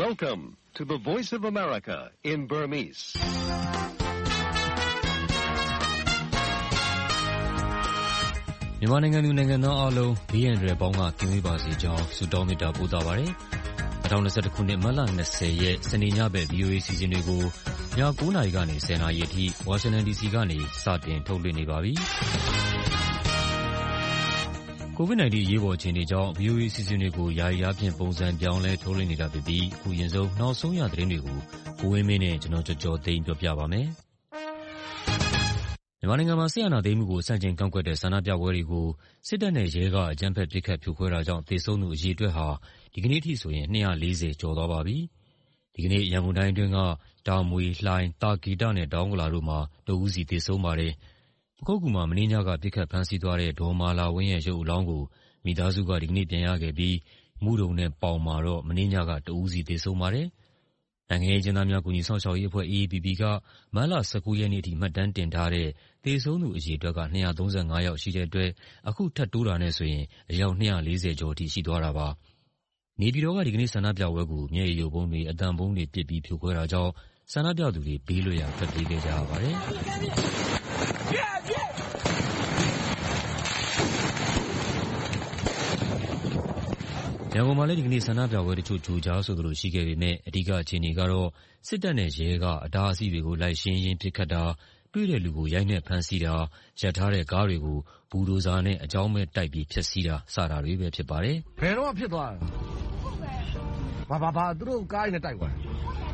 Welcome to the Voice of America in Burmese. ။မြန်မာနိုင်ငံသူနိုင်ငံသားအားလုံးဘေးရန်တွေပေါင်းကကင်းဝေးပါစေကြောင်းဆုတောင်းမေတ္တာပို့သပါရစေ။2021ခုနှစ်မတ်လ20ရက်စနေညဘက် VOA စီစဉ်တွေကိုည9:00 နာရီကနေ10:00 နာရီအထိဝါရှင်တန် DC ကနေစတင်ထုတ်လွှင့်နေပါပြီ။ COVID-19 အရေးပေါ်အခြေအနေကြောင့် VOA စီစဉ်တွေကိုယာယီအားဖြင့်ပုံစံပြောင်းလဲထုတ်လွှင့်နေတာဖြစ်ပြီးအခုရင်ဆုံးနောက်ဆုံးရသတင်းတွေကိုကိုဝင်းမင်းနဲ့ကျွန်တော်ကျော်သိန်းပြောပြပါမယ်။မြန်မာနိုင်ငံမှာစစ်အာဏာသိမ်းမှုကိုဆန့်ကျင်ကန့်ကွက်တဲ့ဆန္ဒပြပွဲတွေကိုစစ်တပ်နဲ့ရဲကအကြမ်းဖက်ပစ်ခတ်ဖြိုခွဲတာကြောင့်သေဆုံးသူအရေအတွက်ဟာဒီကနေ့ထိဆိုရင်240ကျော်သွားပါပြီ။ဒီကနေ့ရန်ကုန်တိုင်းအတွင်းကတာမွေ၊လှိုင်၊သာကေတနဲ့တောင်ဥက္ကလာတို့မှာတဦးစီသေဆုံးပါတယ်။ပခုက္ကူမှာမနေ့ညကပစ်ခတ်ဖမ်းဆီးသွားတဲ့ဒေါ်မာလာဝင်းရဲ့ရုပ်အလောင်းကိုမိသားစုကဒီကနေ့ပြန်ရခဲ့ပြီးမုဒုံနဲ့ပေါင်မှာတော့မနေ့ညကတဦးစီသေဆုံးပါတယ်။နိုင်ငံရေးအကျဉ်းသားများကူညီစောင့်ရှောက်ရေးအဖွဲ့ AAPP ကမတ်လ19ရက်နေ့အထိမှတ်တမ်းတင်ထားတဲ့သေဆုံးသူအရေအတွက်က235ယောက်ရှိတဲ့အတွက်အခုထပ်တိုးတာနဲ့ဆိုရင်အယောက်240ကျော်အထိရှိသွားတာပါ။နေပြည်တော်ကဒီကနေ့ဆန္ဒပြပွဲကိုမျက်ရည်ယိုဗုံးတွေအသံဗုံးတွေပစ်ပြီးဖြိုခွဲတာကြောင့်ဆန္ဒပြသူတွေဘေးလွတ်ရာထွက်ပြေးခဲ့ကြရပါတယ်။ရန်ကုန်မှာလည်းဒီကနေ့ဆန္ဒပြပွဲတချို့ကြိုကြားဆိုသလိုရှိခဲ့ပေမယ့်အဓိကအခြေအနေကတော့စစ်တပ်နဲ့ရဲကအတားအဆီးတွေကိုလိုက်ရှင်းရင်းပစ်ခတ်တာတွေ့တဲ့လူကိုရိုက်နှက်ဖမ်းဆီးတာရပ်ထားတဲ့ကားတွေကိုဘူဒိုဇာနဲ့အကြောင်းမဲ့တိုက်ပြီးဖျက်ဆီးတာစတာတွေပဲဖြစ်ပါတယ်။ဘယ်တော့ဖြစ်သွားတာ။ဘာသူတို့ကားနဲ့တိုက်သွားတယ်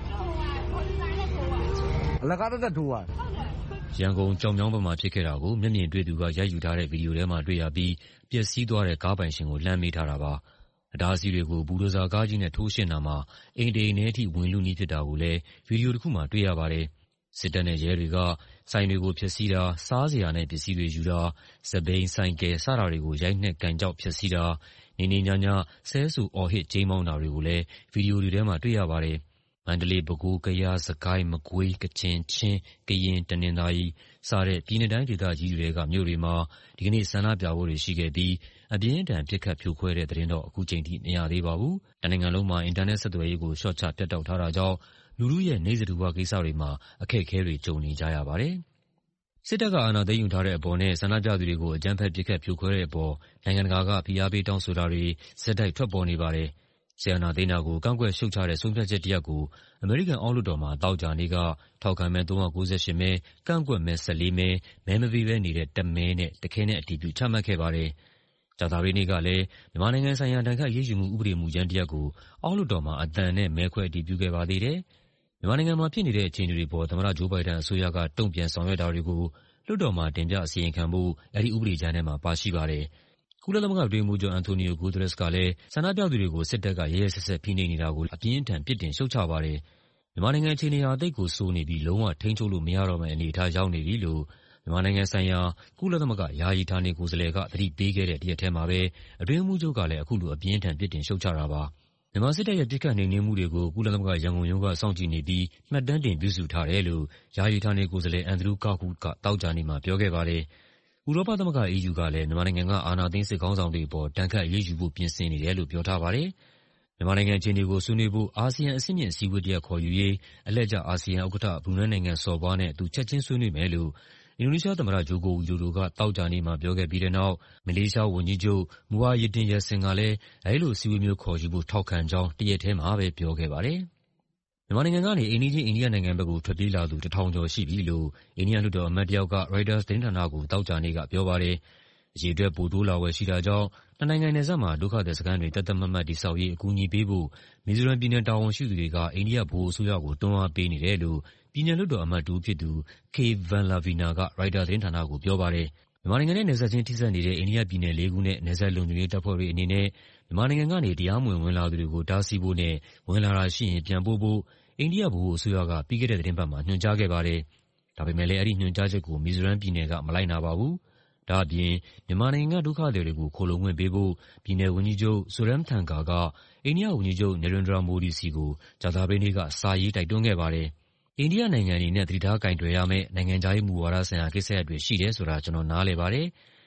။အလကားတက်ထိုးသွားတယ်။ရန်ကုန်ကြောင်မြောင်းဘက်မှာဖြစ်ခဲ့တာကိုမျက်မြင်တွေ့သူကရိုက်ယူထားတဲ့ဗီဒီယိုထဲမှာတွေ့ရပြီးပျက်စီးသွားတဲ့ကားပိုင်ရှင်ကိုလှမ်းမေးထားတာပါ။အတားအဆီးတွေကိုဘူဒိုဇာကားကြီးနဲ့ထိုးရှင်းတာမှာအိမ်ထဲအထိဝင်လုနီးဖြစ်တာကိုလည်းဗီဒီယိုတစ်ခုမှာတွေ့ရပါတယ်။စစ်တပ်နဲ့ရဲတွေကဆိုင်တွေကိုဖျက်ဆီးတာစားစရာနဲ့ပစ္စည်းတွေယူတာစက်ဘီးဆိုင်ကယ်စတာတွေကိုရိုက်နှက်ကန်ကျောက်ဖျက်ဆီးတာနေညဆဲဆူအော်ဟစ်ဂျိမ်းမောင်းတာတွေကိုလည်းဗီဒီယိုတွေထဲမှာတွေ့ရပါတယ်။မန္တလေး၊ပဲခူး၊ကယား၊စစ်ကိုင်း၊မကွေး၊ကချင်၊ချင်း၊ကရင်၊တနင်္သာရီစတဲ့ပြည်နယ်တိုင်းဒေသကြီးတွေကမြို့တွေမှာဒီကနေ့ဆန္ဒပြပွဲတွေရှိခဲ့ပြီးအပြင်းအထန်ပစ်ခတ်ဖြိုခွဲတဲ့သတင်းတော့အခုချိန်ထိမရသေးပါဘူး။တနိုင်ငံလုံးမှာအင်တာနက်ဆက်သွယ်ရေးကိုလျှော့ချပြတ်တောက်ထားတာကြောင့်လူထုရဲ့နေ့စဉ်ဘဝကိစ္စတွေမှာအခက်အခဲတွေကြုံနေကြရပါတယ်။စစ်တပ်ကအာဏာသိမ်းယူထားတဲ့အပေါ်နဲ့ဆန္ဒပြသူတွေကိုအကြမ်းဖက်ပစ်ခတ်ဖြိုခွဲတဲ့အပေါ်နိုင်ငံတကာကဖိအားပေးတောင်းဆိုတာတွေဆက်တိုက်ထွက်ပေါ်နေပါတယ်။စစ်အာဏာသိမ်းတာကိုကန့်ကွက်ရှုတ်ချတဲ့ဆုံးဖြတ်ချက်တစ်ရပ်ကိုအမေရိကန်အောက်လွှတ်တော်မှာသောကြာနေ့ကထောက်ခံမဲ398မဲ၊ကန့်ကွက်မဲ14မဲ၊မဲမပေးဘဲနေတဲ့1မဲနဲ့တခဲနက်အတည်ပြုချမှတ်ခဲ့ပါတယ်။ကြာသပတေးနေ့ကလည်းမြန်မာနိုင်ငံဆိုင်ရာဒဏ်ခတ်အရေးယူမှုဥပဒေမူကြမ်းတစ်ရပ်ကိုအောက်လွှတ်တော်မှာအသံနဲ့မဲခွဲအတည်ပြုခဲ့ပါသေးတယ်။မြန်မာနိုင်ငံမှာဖြစ်နေတဲ့အခြေအနေတွေအပေါ်သမ္မတဂျိုးဘိုင်ဒန်အစိုးရကတုံ့ပြန်ဆောင်ရွက်တာတွေကိုလွှတ်တော်မှာတင်ပြအစီရင်ခံဖို့အဲဒီဥပဒေကြမ်းထဲမှာပါရှိပါတယ်။ကုလသမဂ္ဂအတွင်းရေးမှူးချုပ်အန်တိုနီယိုဂူသရက်စ်ကလည်းဆန္ဒပြသူတွေကိုစစ်တပ်ကရက်ရက်စက်စက်ဖိနှိပ်နေတာကိုအပြင်းအထန်ပြစ်တင်ရှုတ်ချပါတယ်။မြန်မာနိုင်ငံအခြေအနေဟာသိပ်ကိုဆိုးနေပြီးလုံးဝထိန်းချုပ်လို့မရတော့မယ့်အနေအထားရောက်နေပြီလို့မြန်မာနိုင်ငံဆိုင်ရာကုလသမဂ္ဂယာယီဌာနေကိုယ်စားလှယ်ကသတိပေးခဲ့တဲ့တရက်ထဲမှာပဲအတွင်းရေးမှူးချုပ်ကလည်းအခုလိုအပြင်းအထန်ပြစ်တင်ရှုတ်ချတာပါ။မြန်မာစစ်တပ်ရဲ့ပစ်ခတ်နှိမ်နင်းမှုတွေကိုကုလသမဂ္ဂရန်ကုန်ရုံးကစောင့်ကြည့်နေပြီးမှတ်တမ်းတင်ပြုစုထားတယ်လို့ယာယီဌာနေကိုယ်စားလှယ်အန်ဒရူးကာဟူဒ်ကသောကြာနေ့မှာပြောခဲ့ပါတယ်။ဥရောပသမဂ္ဂ EU ကလည်းမြန်မာနိုင်ငံကအာဏာသိမ်းစစ်ခေါင်းဆောင်တွေအပေါ်ဒဏ်ခတ်အရေးယူဖို့ပြင်ဆင်နေတယ်လို့ပြောထားပါတယ်။မြန်မာနိုင်ငံအခြေအနေကိုဆွေးနွေးဖို့အာဆီယံအဆင့်မြင့်အစည်းအဝေးတစ်ရပ်ခေါ်ယူရေးအလှည့်ကျအာဆီယံဥက္ကဋ္ဌဘရူနိုင်းနိုင်ငံစော်ဘွားနဲ့သူချက်ချင်းဆွေးနွေးမယ်လို့အင်ဒိုနီးရှားသမ္မတဂျိုကိုဝီဒိုဒိုကသောကြာနေ့မှာပြောခဲ့ပြီးတဲ့နောက်မလေးရှားဝန်ကြီးချုပ်မူဟာယစ်ဒင် ယာဆင်ကလည်းအဲဒီလိုအစည်းအဝေးမျိုးခေါ်ယူဖို့ထောက်ခံကြောင်းတရက်ထဲမှာပဲပြောခဲ့ပါတယ်။မြန်မာနိုင်ငံကနေအိမ်နီးချင်းအိန္ဒိယနိုင်ငံဘက်ကိုထွက်ပြေးလာသူ1000ကျော်ရှိပြီလို့အိန္ဒိယလွှတ်တော်အမတ်တစ်ယောက်ကရိုက်တာသတင်းဌာနကိုသောကြာနေ့ကပြောပါတယ်။အရေအတွက်ပိုတိုးလာဖွယ်ရှိတာကြောင့်နှစ်နိုင်ငံနယ်စပ်မှာဒုက္ခသည်စခန်းတွေသတ်သတ်မှတ်မှတ်တည်ဆောက်ရေးအကူအညီပေးဖို့မီဇိုရမ်ပြည်နယ်တာဝန်ရှိသူတွေကအိန္ဒိယဗဟိုအစိုးရကိုတွန်းအားပေးနေတယ်လို့ပြည်နယ်လွှတ်တော်အမတ်တစ်ဦးဖြစ်သူ K. Vanlavina ကရိုက်တာသတင်းဌာနကိုပြောပါတယ်။မြန်မာနိုင်ငံနဲ့နယ်စပ်ချင်းထိစပ်နေတဲ့အိန္ဒိယပြည်နယ်4ခုနဲ့နယ်စပ်လုံခြုံရေးတပ်ဖွဲ့တွေအနေနဲ့မြန်မာနိုင်ငံကနေတရားမဝင်ဝင်လာသူတွေကိုတားဆီးဖို့နဲ့ဝင်လာတာရှိရင်ပြန်ပို့ဖို့အိန္ဒိယဗဟိုအစိုးရကပြီးခဲ့တဲ့သီတင်းပတ်မှာညွှန်ကြားခဲ့ပါတယ်။ဒါပေမဲ့လည်းအဲဒီညွှန်ကြားချက်ကိုမီဇိုရမ်ပြည်နယ်ကမလိုက်နာပါဘူး။ဒါ့အပြင်မြန်မာနိုင်ငံကဒုက္ခသည်တွေကိုခိုလှုံခွင့်ပေးဖို့ပြည်နယ်ဝန်ကြီးချုပ် Zoramthanga ကအိန္ဒိယဝန်ကြီးချုပ် Narendra Modi ဆီကိုကြာသပတေးနေ့ကစာရေးတိုက်တွန်းခဲ့ပါတယ်။အိန္ဒိယနိုင်ငံအနေနဲ့သတိထားကိုင်တွယ်ရမယ့်နိုင်ငံခြားရေးမူဝါဒဆိုင်ရာကိစ္စရပ်တွေရှိတယ်ဆိုတာကျနော်နားလည်ပါတယ်။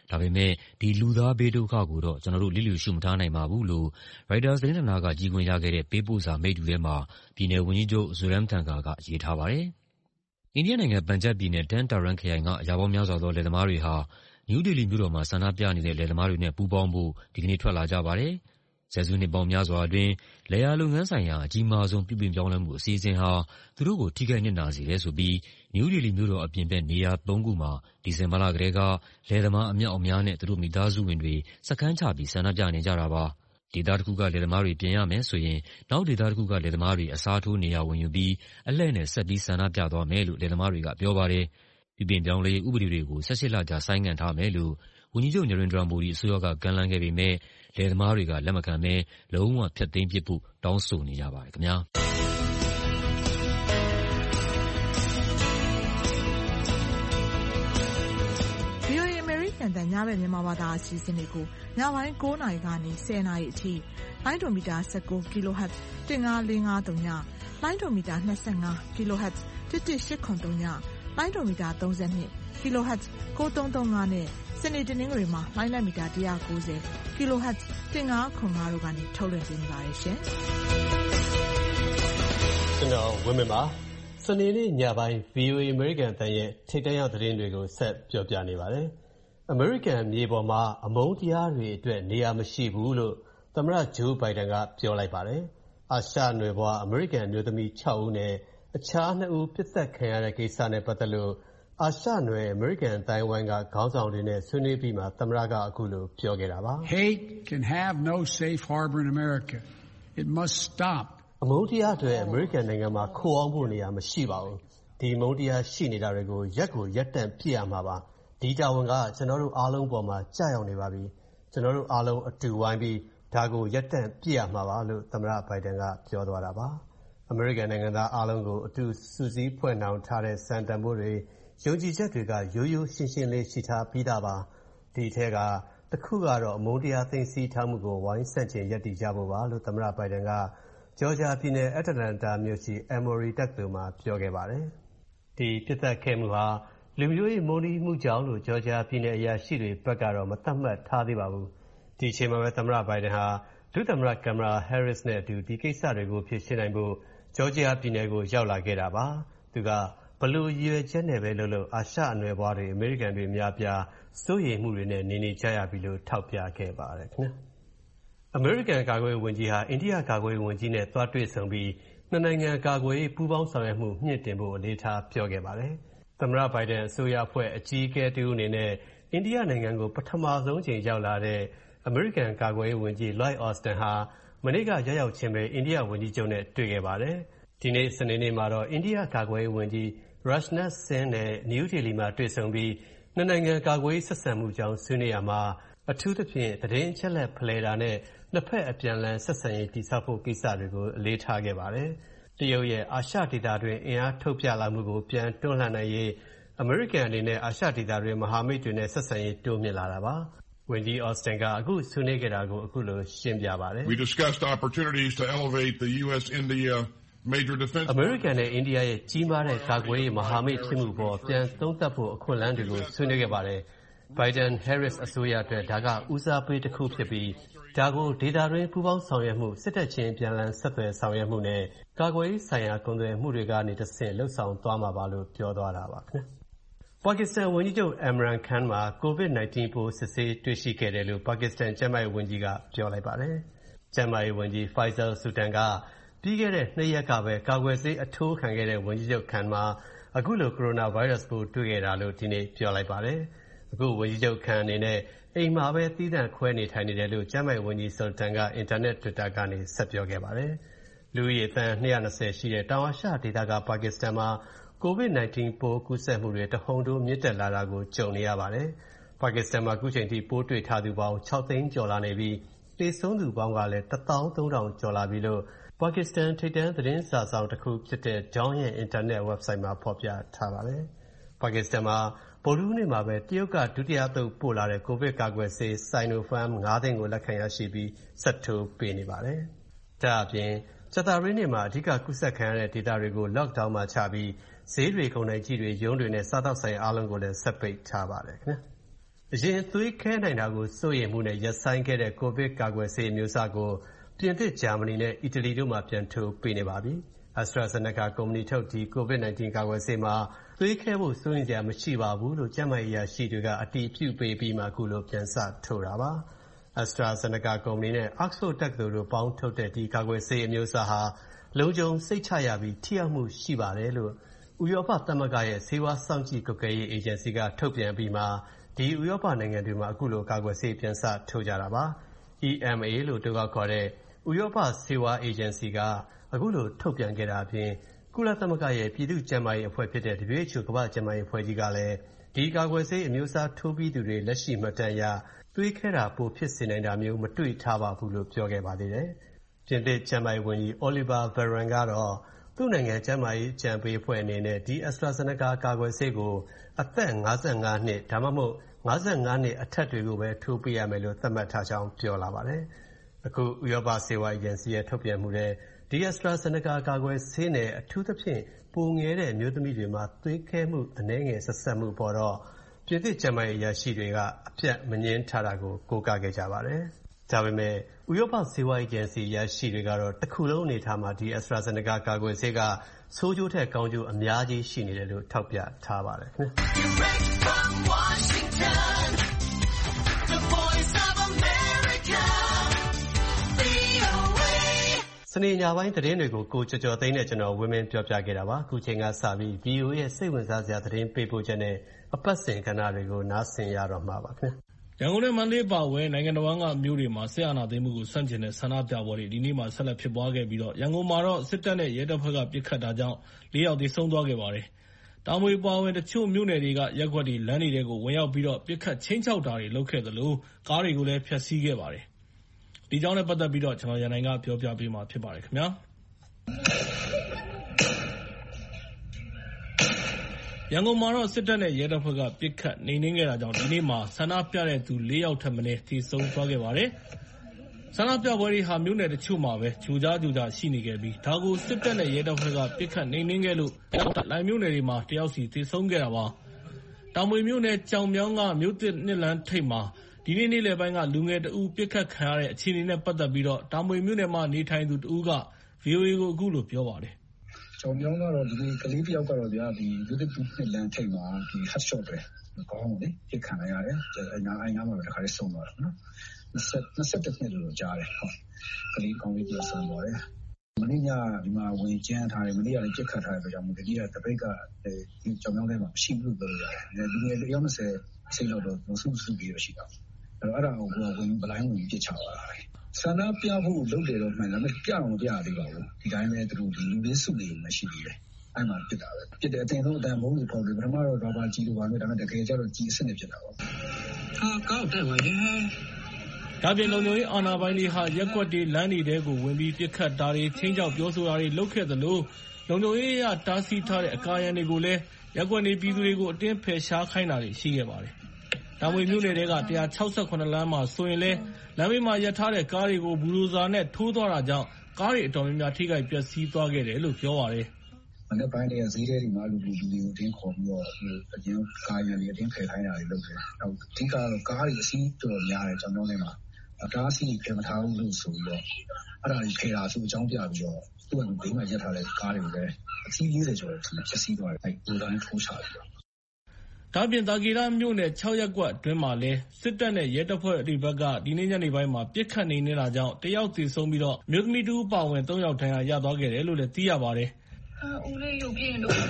ဒါပေမဲ့ဒီလူသားဘေးဒုက္ခကိုတော့ကျနော်တို့လျစ်လျူရှုမထားနိုင်ပါဘူးလို့ ရိုက်တာသတင်းဌာနကကြီးခွင့်ရခဲ့တဲ့ပေးပို့စာမိတ္တူထဲမှာပြည်နယ်ဝန်ကြီးချုပ် Zoramthanga ကရေးထားပါတယ်။အိန္ဒိယနိုင်ငံပန်ဂျပ်ပြည်နယ် Tarn Taran ခရိုင်ကရာပေါင်းများစွာသောလယ်သမားတွေဟာနယူးဒေလီမြို့တော်မှာဆန္ဒပြနေတဲ့လယ်သမားတွေနဲ့ပူးပေါင်းဖို့ဒီကနေ့ထွက်လာကြပါတယ်။ဆယ်စုနှစ်ပေါင်းများစွာအတွင်းလယ်ယာလုပ်ငန်းဆိုင်ရာအကြီးမားဆုံးပြုပြင်ပြောင်းလဲမှုအစီအစဉ်ဟာသူတို့ကိုထိခိုက်နစ်နာစေတယ်ဆိုပြီးနယူးဒေလီမြို့တော်အပြင်ဘက်နေရာ 3 ခုမှာဒီဇင်ဘာလကတည်းကလယ်သမားအမြောက်အများနဲ့သူတို့မိသားစုဝင်တွေစခန်းချပြီးဆန္ဒပြနေကြတာပါ။ဒေသတစ်ခုကလယ်သမားတွေပြင်ရမယ်ဆိုရင်နောက်ဒေသတစ်ခုကလယ်သမားတွေအစားထိုးနေရာဝင်ယူပြီးအလှည့်နဲ့ဆက်ပြီးဆန္ဒပြသွားမယ်လို့လယ်သမားတွေကပြောပါတယ်။ပြုပြင်ပြောင်းလဲရေးဥပဒေတွေကို18 လကြာဆိုင်းငံ့ထားမယ်လို့ဝန်ကြီးချုပ် Narendra Modi အစိုးရကကမ်းလှမ်းခဲ့ပေမဲ့လယ်သမားတွေကလက်မခံဘဲလုံးဝဖျက်သိမ်းပစ်ဖို့တောင်းဆိုနေကြပါတယ်ခင်ဗျာ။ VOA အမေရိကန်တန်ညဘက်မြန်မာဘာသာအစီအစဉ်တွေကိုညပိုင်း9 နာရီကနေ10 နာရီအထိလိုင်းဒိုမီတာ19 kHz 15453ညလိုင်းဒိုမီတာ25 kHz 11803ညလိုင်းဒိုမီတာ32 kHz 9335နဲ့စနေတနင်္ဂနွေမှာလိုင်းလက်မီတာ190 kHz 1505တို့ကနေထုတ်လွှင့်ပေးနေပါတယ်ရှင်။ကျွန်တော်ဝင်းမင်းပါစနေနေ့ညပိုင်း VOA အမေရိကန်တန်ရဲ့ထိပ်တန်းရောက်သတင်းတွေကိုဆက်ပြောပြနေပါတယ်။အမေရိကန်မြေပေါ်မှာအမုန်းတရားတွေအတွက်နေရာမရှိဘူးလို့သမ္မတဂျိုးဘိုင်ဒန်ကပြောလိုက်ပါတယ်။အာရှနွယ်ဘွားအမေရိကန်အမျိုးသမီး6ဦးနဲ့အခြား2ဦးပြစ်သက်ခံရတဲ့ကိစ္စနဲ့ပတ်သက်လို့အာရှနွယ်အမေရိကန်တိုင်းဝိုင်းကခေါင်းဆောင်တွေနဲ့ဆွေးနွေးပြီးမှသမ္မတကအခုလိုပြောခဲ့တာပါ။ Hate can have no safe harbor in America. It must stop. အမုန်းတရားတွေအမေရိကန်နိုင်ငံမှာခိုအောင်ဖို့နေရာမရှိပါဘူး။ဒီအမုန်းတရားရှိနေတာတွေကိုရပ်တန့်ပြစ်ရမှာပါ။ဒီတာဝန်ကကျွန်တော်တို့အားလုံးပေါ်မှာကြာရောက်နေပါပြီ။ကျွန်တော်တို့အားလုံးအတူဝိုင်းပြီးဒါကိုရပ်တန့်ပြစ်ရမှာပါလို့သမ္မတဘိုင်ဒန်ကပြောသွားတာပါ။အမေရိကန်နိုင်ငံသားအားလုံးကိုအတူစုစည်းဖွဲ့နှောင်ထားတဲ့စံတန်ဖိုးတွေယုံကြည်ချက်တွေကရိုးရိုးရှင်းရှင်းလေးရှိထားပြီးသားပါ။ဒီထဲကတစ်ခုကတော့အမုန်းတရားသိမ်းဆည်းထားမှုကိုဝိုင်းဆန့်ကျင်ရပ်တည်ကြဖို့ပါလို့သမ္မတဘိုင်ဒန်ကဂျော်ဂျာပြည်နယ်အတ္တလန်တာမြို့ရှိ Emory တက္ကသိုလ်မှာပြောခဲ့ပါတယ်။ဒီပြစ်ဒဏ်ခဲ့မှုဟာလူမျိုးရေးမုန်းတီးမှုကြောင့်လို့ဂျော်ဂျာပြည်နယ်အရာရှိတွေဘက်ကတော့မသတ်မှတ်ထားသေးပါဘူး။ဒီအချိန်မှာပဲသမ္မတဘိုင်ဒန်ဟာဒုသမ္မတကင်မလာဟဲရစ်နဲ့အတူဒီကိစ္စတွေကိုဖြေရှင်းနိုင်ဖို့ဂျော်ဂျာပြည်နယ်ကိုရောက်လာခဲ့တာပါ။သူကဘလို့ရည်ရွယ်ချက်နဲ့ပဲလို့အာရှအနွယ်ဘွားတွေအမေရိကန်တွေအများပြားစိုးရိမ်မှုတွေနဲ့နေကြရပြီလို့ထောက်ပြခဲ့ပါတယ်ခင်ဗျာ။အမေရိကန်ကာကွယ်ရေးဝန်ကြီးဟာအိန္ဒိယကာကွယ်ရေးဝန်ကြီးနဲ့သွားတွေ့ဆုံပြီးနှစ်နိုင်ငံကာကွယ်ရေးပူးပေါင်းဆောင်ရွက်မှုမြင့်တင်ဖို့အလေးထားပြောခဲ့ပါတယ်။သမ္မတဘိုင်ဒန်အစိုးရအဖွဲ့အကြီးအကဲတူအနေနဲ့အိန္ဒိယနိုင်ငံကိုပထမဆုံးချိန်ရောက်လာတဲ့အမေရိကန်ကာကွယ်ရေးဝန်ကြီး Lloyd Austin ဟာမနေ့ကရောက်ချင်းပဲအိန္ဒိယဝန်ကြီးချုပ်နဲ့တွေ့ခဲ့ပါတယ်။ဒီနေ့စနေနေ့မှာတော့အိန္ဒိယကာကွယ်ရေးဝန်ကြီးRajnath Singh နဲ့နယူးဒေလီမှာတွေ့ဆုံပြီးနှစ်နိုင်ငံကာကွယ်ရေးဆက်ဆံမှုကြောင်းဆွေးနွေးရမှာအထူးသဖြင့်သတင်းအချက်အလက်ဖလှယ်တာနဲ့နှစ်ဖက်အပြန်အလှန်ဆက်ဆံရေးတည်ဆောက်ဖို့ကိစ္စတွေကိုအလေးထားခဲ့ပါတယ်။တရုတ်ရဲ့အာရှဒေသတွင်းအင်အားထုတ်ပြလာမှုကိုပြန်တွန်းလှန်နိုင်ရေးအမေရိကန်အနေနဲ့အာရှဒေသတွင်းမဟာမိတ်တွေနဲ့ဆက်ဆံရေးတိုးမြှင့်လာတာပါ။ဝန်ကြီး Austin ကအခုဆွေးနွေးခဲ့တာကိုအခုလိုရှင်းပြပါတယ်။ We discussed opportunities to elevate the US-India major defense အမေရိကန်နဲ့အိန္ဒိယရဲ့ကြီးမားတဲ့ကာကွယ်ရေးမဟာမိတ်ဖြစ်မှုပေါ်ပြန်သုံးသပ်ဖို့အခွင့်အလမ်းတွေကိုဆွေးနွေးခဲ့ပါတယ်။ Biden Harris အစိုးရအတွက်ဒါကဦးစားပေးတစ်ခုဖြစ်ပြီးဒါကိုဒေသတွင်းပူးပေါင်းဆောင်ရွက်မှုစစ်တပ်ချင်းပြန်လည်ဆက်သွယ်ဆောင်ရွက်မှုနဲ့ကာကွယ်ရေးဆိုင်ရာကုန်သွယ်မှုတွေကနေတဆင့်လှုပ်ဆောင်သွားမှာပါလို့ပြောသွားတာပါခင်ဗျ။ပါကစ္စတန်ဝန်ကြီးချုပ် Imran Khan မှာ COVID-19 ပိုးစစ်ဆေးတွေ့ရှိခဲ့တယ်လို့ပါကစ္စတန်ကျန်းမာရေးဝန်ကြီးကပြောလိုက်ပါတယ်။ကျန်းမာရေးဝန်ကြီး Faisal Sultan ကပြီးခဲ့တဲ့2ရက်ကပဲကာကွယ်ဆေးအထိုးခံခဲ့တဲ့ဝန်ကြီးချုပ် Khan မှာအခုလိုကိုရိုနာဗိုင်းရပ်စ်ပိုးတွေ့ခဲ့တာလို့ဒီနေ့ပြောလိုက်ပါတယ်။အခုဝန်ကြီးချုပ် Khan အနေနဲ့အိမ်မှာပဲသီးသန့်ခွဲနေထိုင်နေတယ်လို့ကျန်းမာရေးဝန်ကြီး Sultan ကအင်တာနက် Twitter ကနေဆက်ပြောခဲ့ပါတယ်။လူဦးရေသန်း220ရှိတဲ့တောင်အာရှဒေသကပါကစ္စတန်မှာCOVID-19 ပိုးကူးစက်မှုတွေတဟုန်ထိုးမြင့်တက်လာတာကိုကြုံနေရပါတယ်။ပါကစ္စတန်မှာအခုချိန်ထိပိုးတွေ့ထားသူပေါင်း6သိန်းကျော်လာနေပြီးသေဆုံးသူပေါင်းကလည်း13000ကျော်လာပြီလို့ပါကစ္စတန်ထိပ်တန်းသတင်းစာစောင်တစ်ခုဖြစ်တဲ့ Dawn ရဲ့ internet website မှာဖော်ပြထားပါတယ်။ပါကစ္စတန်မှာဗုဒ္ဓဟူးနေ့မှာပဲတရုတ်ကဒုတိယသုတ်ပို့လာတဲ့ကိုဗစ်ကာကွယ်ဆေး Sinopharm 5 သိန်းကိုလက်ခံရရှိပြီးဆက်ထိုးပေးနေပါတယ်။ဒါအပြင်ကြာသပတေးနေ့မှာအဓိကကူးစက်ခံရတဲ့ဒေသတွေကို lockdown မှာချပြီးဈေးတွေကုန်တိုက်ကြီးတွေရုံးတွေနဲ့စားသောက်ဆိုင်အားလုံးကိုလည်းဆက်ပိတ်ထားပါတယ်ခင်ဗျာ။အရင်သွေးခဲနိုင်တာကိုစိုးရိမ်မှုနဲ့ရပ်ဆိုင်းခဲ့တဲ့ကိုဗစ်ကာကွယ်ဆေးအမျိုးအစားကိုပြင်သစ်ဂျာမနီနဲ့အီတလီတို့မှပြန်ထိုးပေးနေပါပြီ။ AstraZeneca ကုမ္ပဏီထုတ်ဒီ COVID-19 ကာကွယ်ဆေးမှာသွေးခဲဖို့စိုးရိမ်စရာမရှိပါဘူးလို့ကျန်းမာရေးအရာရှိတွေကအတည်ပြုပေးပြီးမှအခုလိုပြန်စထိုးတာပါ။ AstraZeneca ကုမ္ပဏီနဲ့ Oxford တက္ကသိုလ်တို့ပေါင်းထုတ်တဲ့ဒီကာကွယ်ဆေးအမျိုးအစားဟာလုံခြုံစိတ်ချရပြီးထိရောက်မှုရှိပါတယ်လို့ဥရောပသမဂ္ဂရဲ့ဆေးဝါးစောင့်ကြည့်ကွပ်ကဲရေးအေဂျင်စီကထုတ်ပြန်ပြီးမှဒီဥရောပနိုင်ငံတွေမှာအခုလိုကာကွယ်ဆေးပြန်စထိုးကြတာပါ။ EMA လို့တိုကောက်ခေါ်တဲ့ဥရောပဆေးဝါးအေဂျင်စီကအခုလိုထုတ်ပြန်ခဲ့တာအပြင်ကုလသမဂ္ဂရဲ့ပြည်သူ့ကျန်းမာရေးအဖွဲ့ဖြစ်တဲ့ WHO ကမ္ဘာ့ကျန်းမာရေးအဖွဲ့ကြီးကလည်းဒီကာကွယ်ဆေးအမျိုးအစားထိုးပြီးသူတွေလက်ရှိမှတ်တမ်းအရသွေးခဲတာပိုဖြစ်စေနိုင်တာမျိုးမတွေ့ထားပါဘူးလို့ပြောခဲ့ပါသေးတယ်။ပြင်သစ်ကျန်းမာရေးဝန်ကြီး Olivier Véran ကတော့သူ့နိုင်ငံကျန်းမာရေးအကြံပေးအဖွဲ့အနေနဲ့ဒီ AstraZeneca ကာကွယ်ဆေးကိုအသက်55နှစ်ဒါမှမဟုတ်55နှစ်အထက်တွေကိုပဲထိုးပေးရမယ်လို့သတ်မှတ်ထားကြောင်းပြောလာပါတယ်။အခုဥရောပဆေးဝါးအေဂျင်စီရဲ့ထုတ်ပြန်မှုတဲ့ဒီ AstraZeneca ကာကွယ်ဆေးနဲ့အထူးသဖြင့်ပိုငယ်တဲ့အမျိုးသမီးတွေမှာသွေးခဲမှုအနည်းငယ်ဆက်စပ်မှုပေါ်တော့ပြင်သစ်ကျန်းမာရေးအရာရှိတွေကအပြတ်မငြင်းထားတာကိုကိုးကားခဲ့ကြပါတယ်။ဒါပေမဲ့ဥရောပဆေးဝါးအေဂျင်စီအရာရှိတွေကတော့တစ်ခုလုံးအနေထားမှာဒီ AstraZeneca ကာကွယ်ဆေးကဆိုးကျိုးထက်ကောင်းကျိုးအများကြီးရှိနေတယ်လို့ထောက်ပြထားပါတယ်ခင်ဗျ။စနေညပိုင်းသတင်းတွေကိုကိုကျော်ကျော်သိန်းနဲ့ကျွန်တော်ဝင်းမင်းပြောပြခဲ့တာပါအခုချိန်ကစပြီး VOA ရဲ့စိတ်ဝင်စားစရာသတင်းပေးပို့ချက်နဲ့အပတ်စဉ်ကဏ္ဍတွေကိုနားဆင်ရတော့မှာပါခင်ဗျရန်ကုန်နဲ့မန္တလေးပါဝဲနိုင်ငံတော်ကမြို့တွေမှာဆက်အာဏာသိမ်းမှုကိုဆန့်ကျင်တဲ့ဆန္ဒပြပွဲတွေဒီနေ့မှဆက်လက်ဖြစ်ပွားခဲ့ပြီးတော့ရန်ကုန်မှာတော့စစ်တပ်နဲ့ရဲတပ်ဖွဲ့ကပစ်ခတ်တာကြောင့်၄ ယောက်သေဆုံးသွားခဲ့ပါတယ်တာမွေပါဝဲတချို့မြို့နယ်တွေကရက်ကွက်တွေလမ်းတွေကိုဝင်ရောက်ပြီးတော့ပစ်ခတ်ချင်းချောက်တာတွေလုပ်ခဲ့သလိုကားတွေကိုလည်းဖျက်ဆီးခဲ့ပါတယ်ဒီကြောင့်လည်းပတ်သက်ပြီးတော့ကျွန်တော်ရန်နိုင်ကပြောပြပေးမှာဖြစ်ပါတယ်ခင်ဗျာရန်ကုန်မှာတော့စစ်တပ်နဲ့ရဲတပ်ဖွဲ့ကပစ်ခတ်နှိမ်နင်းခဲ့တာကြောင့်ဒီနေ့မှာဆန္ဒပြတဲ့သူ၄ ယောက်ထပ်မံသေဆုံးသွားခဲ့ပါတယ်ဆန္ဒပြပွဲတွေဟာမြို့နယ်တချို့မှာပဲဂျိုကြားရှိနေခဲ့ပြီးဒါကိုစစ်တပ်နဲ့ရဲတပ်ဖွဲ့ကပစ်ခတ်နှိမ်နင်းခဲ့လို့လိုင်မြို့နယ်တွေမှာတယောက်စီသေဆုံးခဲ့တာပါတာမွေမြို့နယ်ကြောင်မြောင်းကမြို့သစ်နှစ်လမ်းထိပ်မှာဒီနေ့နေ့လယ်ပိုင်းကလူငယ်တဦးပစ်ခတ်ခံရတဲ့အခြေအနေနဲ့ပတ်သက်ပြီးတော့တာမွေမြို့နယ်မှာနေထိုင်သူတဦးက VOA ကိုအခုလိုပြောပါတယ်ကျောင်းပြောင်းကတော့ဒီကလေးတယောက်ကတော့ဗျာဒီလူသစ်နှစ်လမ်းထိပ်မှာဒီ hot shot ပဲကောင်းတယ်ပြစ်ခံရရတယ်အိမ်နာမှာတခါလေးဆုံးသွားတယ်နော်21နှစ်လို့ကြားတယ်ဟုတ်ကလေးကောင်းလေးပြောဆုံးသွားတယ်မနေ့ညဒီမှာဝင်ကျန်းထားတယ်မနေ့ကလည်းပြစ်ခတ်ထားတဲ့ကြောင့်ဒီနေ့ကတပိတ်ကဒီကျောင်းပြောင်းထဲမှာမရှိဘူးလို့ပြောရတယ်လူငယ်အယောက်20စိတ်လောက်တော့စုပြီးရရှိတာအဲ့ဒါကိုဝင်ဘလိုင်းဝင်ပြစ်ချသွားတာဆန္ဒပြဖို့လုပ်တယ်တော့မှန်တယ်ဒါပေမဲ့ပြအောင်မပြရသေးပါဘူးဒီတိုင်းပဲသူတို့ဒီလူလေးစုနေမရှိသေးတယ်အဲ့မှာပြစ်တာပဲပြစ်တယ်အတင်ဆုံးအတန်မုန်းလို့ပေါ့လေပထမတော့ဘာပါကြီးလို့ပါမယ်ဒါပေမဲ့တကယ်ကျတော့ကြီးအစ်စ်နေဖြစ်တာပေါ့ကောက်တယ်ဝယ်ဒါပြင်လုံခြုံရေးအာဏာပိုင်တွေဟာရက်ကွက်တွေလမ်းတွေတဲကိုဝင်ပြီးပြစ်ခတ်တာတွေချင်းချောက်ပြောဆိုတာတွေလုပ်ခဲ့သလိုလုံခြုံရေးရတားဆီးထားတဲ့အကာအရံတွေကိုလည်းရက်ကွက်နေပြည်သူတွေကိုအတင်းဖယ်ရှားခိုင်းတာတွေရှိခဲ့ပါတယ်တာမွေမြို့နယ်က168လမ်းမှာဆိုရင်လည်းလမ်းဘေးမှာရပ်ထားတဲ့ကားတွေကိုဘူဒိုဇာနဲ့ထိုးသွားတာကြောင့်ကားတွေအတော်များများထိခိုက်ပျက်စီးသွားခဲ့တယ်လို့ပြောပါတယ်။မနေ့ပိုင်းတွေကဈေးထဲတွေမှာလူတွေကိုတင်းခေါ်ပြီးတော့အရင်ကားရံတွေအတင်းဖယ်ခိုင်းတာတွေလုပ်တယ်။နောက်အဓိကတော့ကားတွေအစီးတော်များတယ်ကျောင်းထဲမှာကားအစီးဖယ်မထားဘူးလို့ဆိုပြီးတော့အဲ့ဒါကြီးဖယ်တာဆိုအကြောင်းပြပြီးတော့သူ့ကဘေးမှာရပ်ထားတဲ့ကားတွေကိုလည်းအစီး40ကျော်ဖျက်ဆီးသွားတယ်။ဘူဒိုဇာနဲ့ထိုးချပြီးတော့ဒါပြင်တာကီရမြို့နယ်6ရပ်ကွက်အတွင်းမှာလည်းစစ်တပ်နဲ့ရဲတပ်ဖွဲ့တွေဘက်ကဒီနေ့ညနေပိုင်းမှာပစ်ခတ်နေနေတာကြောင့်တယောက်သေဆုံးပြီးတော့မြို့သမီးတူပါဝင်3ယောက်ဒဏ်ရာရသွားခဲ့တယ်လို့လည်းသိရပါတယ်။ဦးလေးရုပ်ပြင်းလို့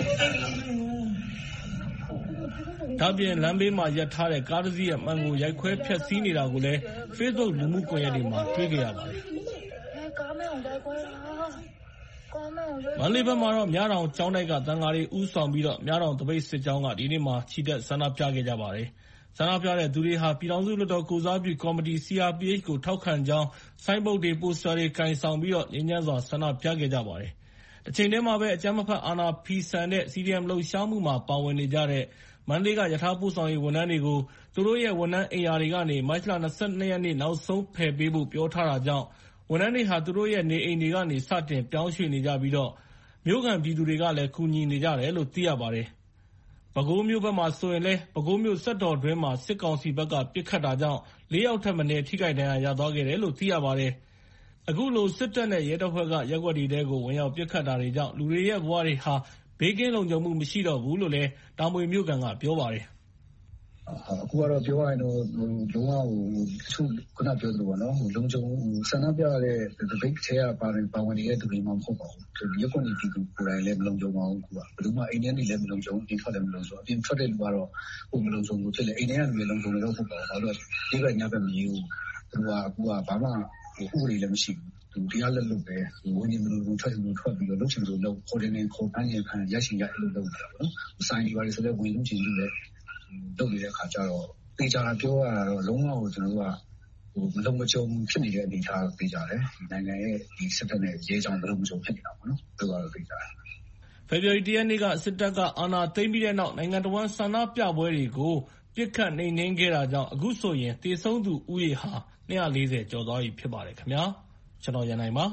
ဒါပြင်လမ်းဘေးမှာရပ်ထားတဲ့ကားတစ်စီးရဲ့မှန်ကိုရိုက်ခွဲဖျက်ဆီးနေတာကိုလည်း Facebook လူမှုကွန်ရက်တွေမှာတွေ့ကြရပါတယ်။ကားမဲအောင်တိုက်ခွဲတာမန္တလေးဘက်မှာတော့မြတောင်ကျောင်းတိုက်ကတန်ဃာတွေဥဆောင်ပြီးတော့မြတောင်တပိတ်စစ်ကြောင်းကဒီနေ့မှာချီတက်ဆန္ဒပြခဲ့ကြပါတယ်။ဆန္ဒပြတဲ့သူတွေဟာပြည်ထောင်စုလွှတ်တော်ကိုစားပြုကော်မတီ CRPH ကိုထောက်ခံကြောင်းဆိုင်းဘုတ်တွေပိုစတာတွေကင်ဆောင်ပြီးတော့ငြိမ်းချမ်းစွာဆန္ဒပြခဲ့ကြပါတယ်။တစ်ချိန်တည်းမှာပဲအကြမ်းမဖက်အာဏာဖီဆန်တဲ့ CDM လှုပ်ရှားမှုမှာပါဝင်နေကြတဲ့မန္တလေးကရထားပို့ဆောင်ရေးဝန်ထမ်းတွေကိုသူတို့ရဲ့ဝန်ထမ်းအိမ်ယာတွေကနေမတ်လ22ရက်နေ့နောက်ဆုံးဖယ်ပေးဖို့ပြောထားတာကြောင့်ဝန်ထမ်းတွေဟာသူတို့ရဲ့နေအိမ်တွေကနေစတင်ပြောင်းရွှေ့နေကြပြီးတော့မြို့ခံပြည်သူတွေကလည်းကူညီနေကြတယ်လို့သိရပါတယ်။ပဲခူးမြို့ဘက်မှာဆိုရင်လည်းပဲခူးမြို့စက်တော်တွင်းမှာစစ်ကောင်စီဘက်ကပစ်ခတ်တာကြောင့်4 ယောက်ထက်မနည်းထိခိုက်ဒဏ်ရာရသွားခဲ့တယ်လို့သိရပါတယ်။အခုလိုစစ်တပ်နဲ့ရဲတပ်ဖွဲ့ကရပ်ကွက်တွေထဲကိုဝင်ရောက်ပစ်ခတ်တာတွေကြောင့်လူတွေရဲ့ဘဝတွေဟာဘေးကင်းလုံခြုံမှုမရှိတော့ဘူးလို့လည်းတာမွေမြို့ကန်ကပြောပါတယ်။အခုကတော့ပြောရရင်တော့လုံးဝသူခုနပြောသလိုပေါ့နော်လုံခြုံဆန္ဒပြတဲ့ဒိတ်ထဲကပါဝင်နေတဲ့သူတွေမှမဟုတ်ပါဘူးရက်ကွက်နေပြည်သူကိုယ်တိုင်လည်းမလုံခြုံပါဘူးဘယ်သူမှအိမ်ထဲနေလည်းမလုံခြုံအပြင်ထွက်လည်းမလုံခြုံအပြင်ထွက်တဲ့လူကတော့မလုံခြုံဘူးဖြစ်လေအိမ်ထဲကလူတွေလုံခြုံနေတော့ဟုတ်ပါဘူးဘာလို့လဲဒီဘက်ညဘက်မကြီးဘူးသူကအခုကဘာမှဥပဒေလည်းမရှိဘူးသူတရားလက်လွတ်ပဲဝင်နေမလို့ထွက်ပြီးတော့လုပ်ချင်လို့လုပ်ခေါ်တယ်နဲ့ခေါ်ပန်းရင်ခံရရှိရအဲ့လိုလုပ်နေတာပေါ့နော်ဆိုင်ဒီပါလေဆိုလည်းဝင်လို့ချင်လို့လည်းလုပ်နေတဲ့အခါကျတော့တေချာပြောရတာတော့လုံးဝကျွန်တော်တို့ကမလုံမခြုံဖြစ်နေတဲ့အနေအထားကိုသိကြတယ်ဒီနိုင်ငံရဲ့ဒီစစ်တပ်နဲ့ရဲကြောင်မလုံမခြုံဖြစ်နေတာပေါ့နော်သူကတော့သိကြတယ်ဖေဖော်ဝါရီ 1 ရက်နေ့ကစစ်တပ်ကအာဏာသိမ်းပြီးတဲ့နောက်နိုင်ငံတော်ဝန်ဆန္ဒပြပွဲတွေကိုပြစ်ခတ်နှိမ်နင်းခဲ့တာကြောင့်အခုဆိုရင်သေဆုံးသူဦးရေဟာ240ကျော်သွားပြီဖြစ်ပါတယ်ခင်ဗျာကျွန်တော်ရန်နိုင်ပါ